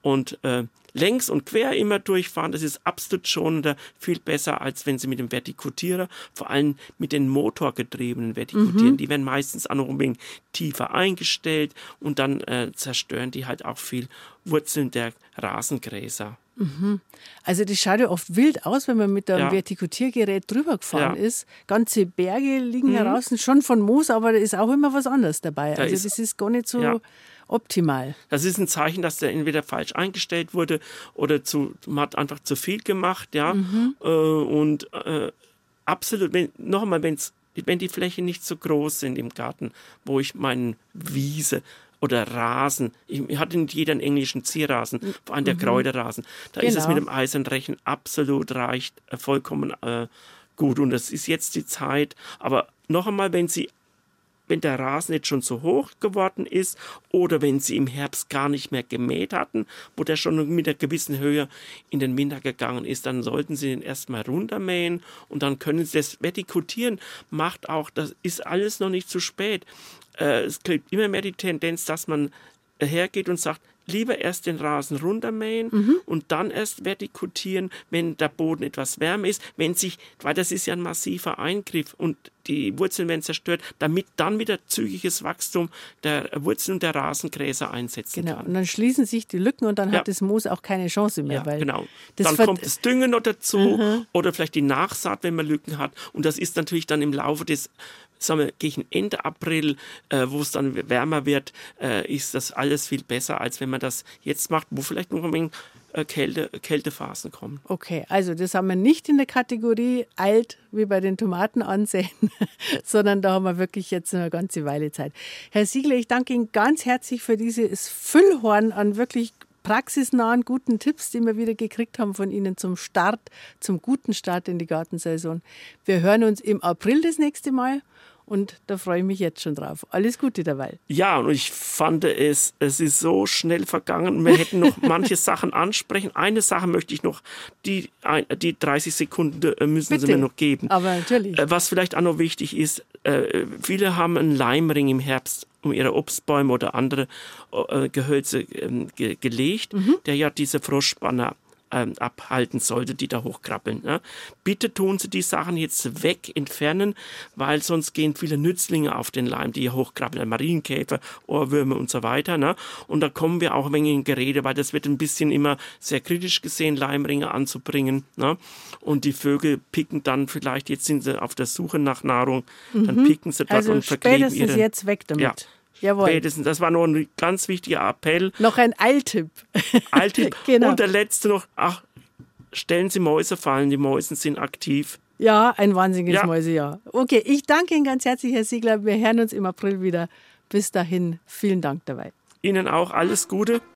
S3: und längs und quer immer durchfahren. Das ist absolut schonender, viel besser, als wenn Sie mit dem Vertikutierer, vor allem mit den motorgetriebenen Vertikutieren, die werden meistens auch noch ein wenig tiefer eingestellt und dann zerstören die halt auch viel Wurzeln der Rasengräser.
S2: Also das schaut ja oft wild aus, wenn man mit einem Vertikutiergerät drüber gefahren ist. Ganze Berge liegen heraus, schon von Moos, aber da ist auch immer was anderes dabei. Also das ist gar nicht so optimal.
S3: Das ist ein Zeichen, dass der entweder falsch eingestellt wurde oder man hat einfach zu viel gemacht. Ja? Und absolut, wenn die Flächen nicht so groß sind im Garten, wo ich meinen Wiese oder Rasen. Ich hatte nicht jeder einen englischen Zierrasen, vor allem der Kräuterrasen. Da ist es mit dem Eisenrechen absolut reicht, vollkommen gut. Und das ist jetzt die Zeit. Aber noch einmal, wenn der Rasen jetzt schon so hoch geworden ist oder wenn Sie im Herbst gar nicht mehr gemäht hatten, wo der schon mit einer gewissen Höhe in den Winter gegangen ist, dann sollten Sie den erstmal runtermähen und dann können Sie das Vertikutieren das ist alles noch nicht zu spät. Es gibt immer mehr die Tendenz, dass man hergeht und sagt, lieber erst den Rasen runtermähen und dann erst vertikutieren, wenn der Boden etwas wärmer ist, weil das ist ja ein massiver Eingriff und die Wurzeln werden zerstört, damit dann wieder zügiges Wachstum der Wurzeln und der Rasengräser einsetzen kann.
S2: Und dann schließen sich die Lücken und dann hat das Moos auch keine Chance mehr. Weil
S3: genau. Dann kommt das Düngen noch dazu oder vielleicht die Nachsaat, wenn man Lücken hat. Und das ist natürlich dann im Laufe des gegen Ende April, wo es dann wärmer wird, ist das alles viel besser, als wenn man das jetzt macht, wo vielleicht noch ein wenig Kältephasen kommen.
S2: Okay, also das haben wir nicht in der Kategorie alt wie bei den Tomaten ansehen, sondern da haben wir wirklich jetzt eine ganze Weile Zeit. Herr Siegler, ich danke Ihnen ganz herzlich für dieses Füllhorn an wirklich praxisnahen, guten Tipps, die wir wieder gekriegt haben von Ihnen zum guten Start in die Gartensaison. Wir hören uns im April das nächste Mal. Und da freue ich mich jetzt schon drauf. Alles Gute dabei.
S3: Ja, und ich fand es ist so schnell vergangen. Wir hätten noch manche Sachen ansprechen. Eine Sache möchte ich noch, die 30 Sekunden müssen Sie mir noch geben.
S2: Aber natürlich.
S3: Was vielleicht auch noch wichtig ist, viele haben einen Leimring im Herbst um ihre Obstbäume oder andere Gehölze gelegt, der ja diese Froschspanner abhalten sollte, die da hochkrabbeln. Ne? Bitte tun Sie die Sachen jetzt entfernen, weil sonst gehen viele Nützlinge auf den Leim, die hier hochkrabbeln, Marienkäfer, Ohrwürmer und so weiter. Ne? Und da kommen wir auch ein wenig in Gerede, weil das wird ein bisschen immer sehr kritisch gesehen, Leimringe anzubringen. Ne? Und die Vögel picken dann vielleicht, jetzt sind sie auf der Suche nach Nahrung, dann picken sie dort und verkleben ihre...
S2: Also jetzt weg damit.
S3: Ja.
S2: Jawohl.
S3: Spätestens. Das war noch ein ganz wichtiger Appell.
S2: Noch ein Eiltipp.
S3: Genau. Und der letzte noch, stellen Sie Mäusefallen, die Mäusen sind aktiv.
S2: Ja, ein wahnsinniges Mäusejahr. Okay, ich danke Ihnen ganz herzlich, Herr Siegler. Wir hören uns im April wieder. Bis dahin, vielen Dank dabei.
S3: Ihnen auch alles Gute.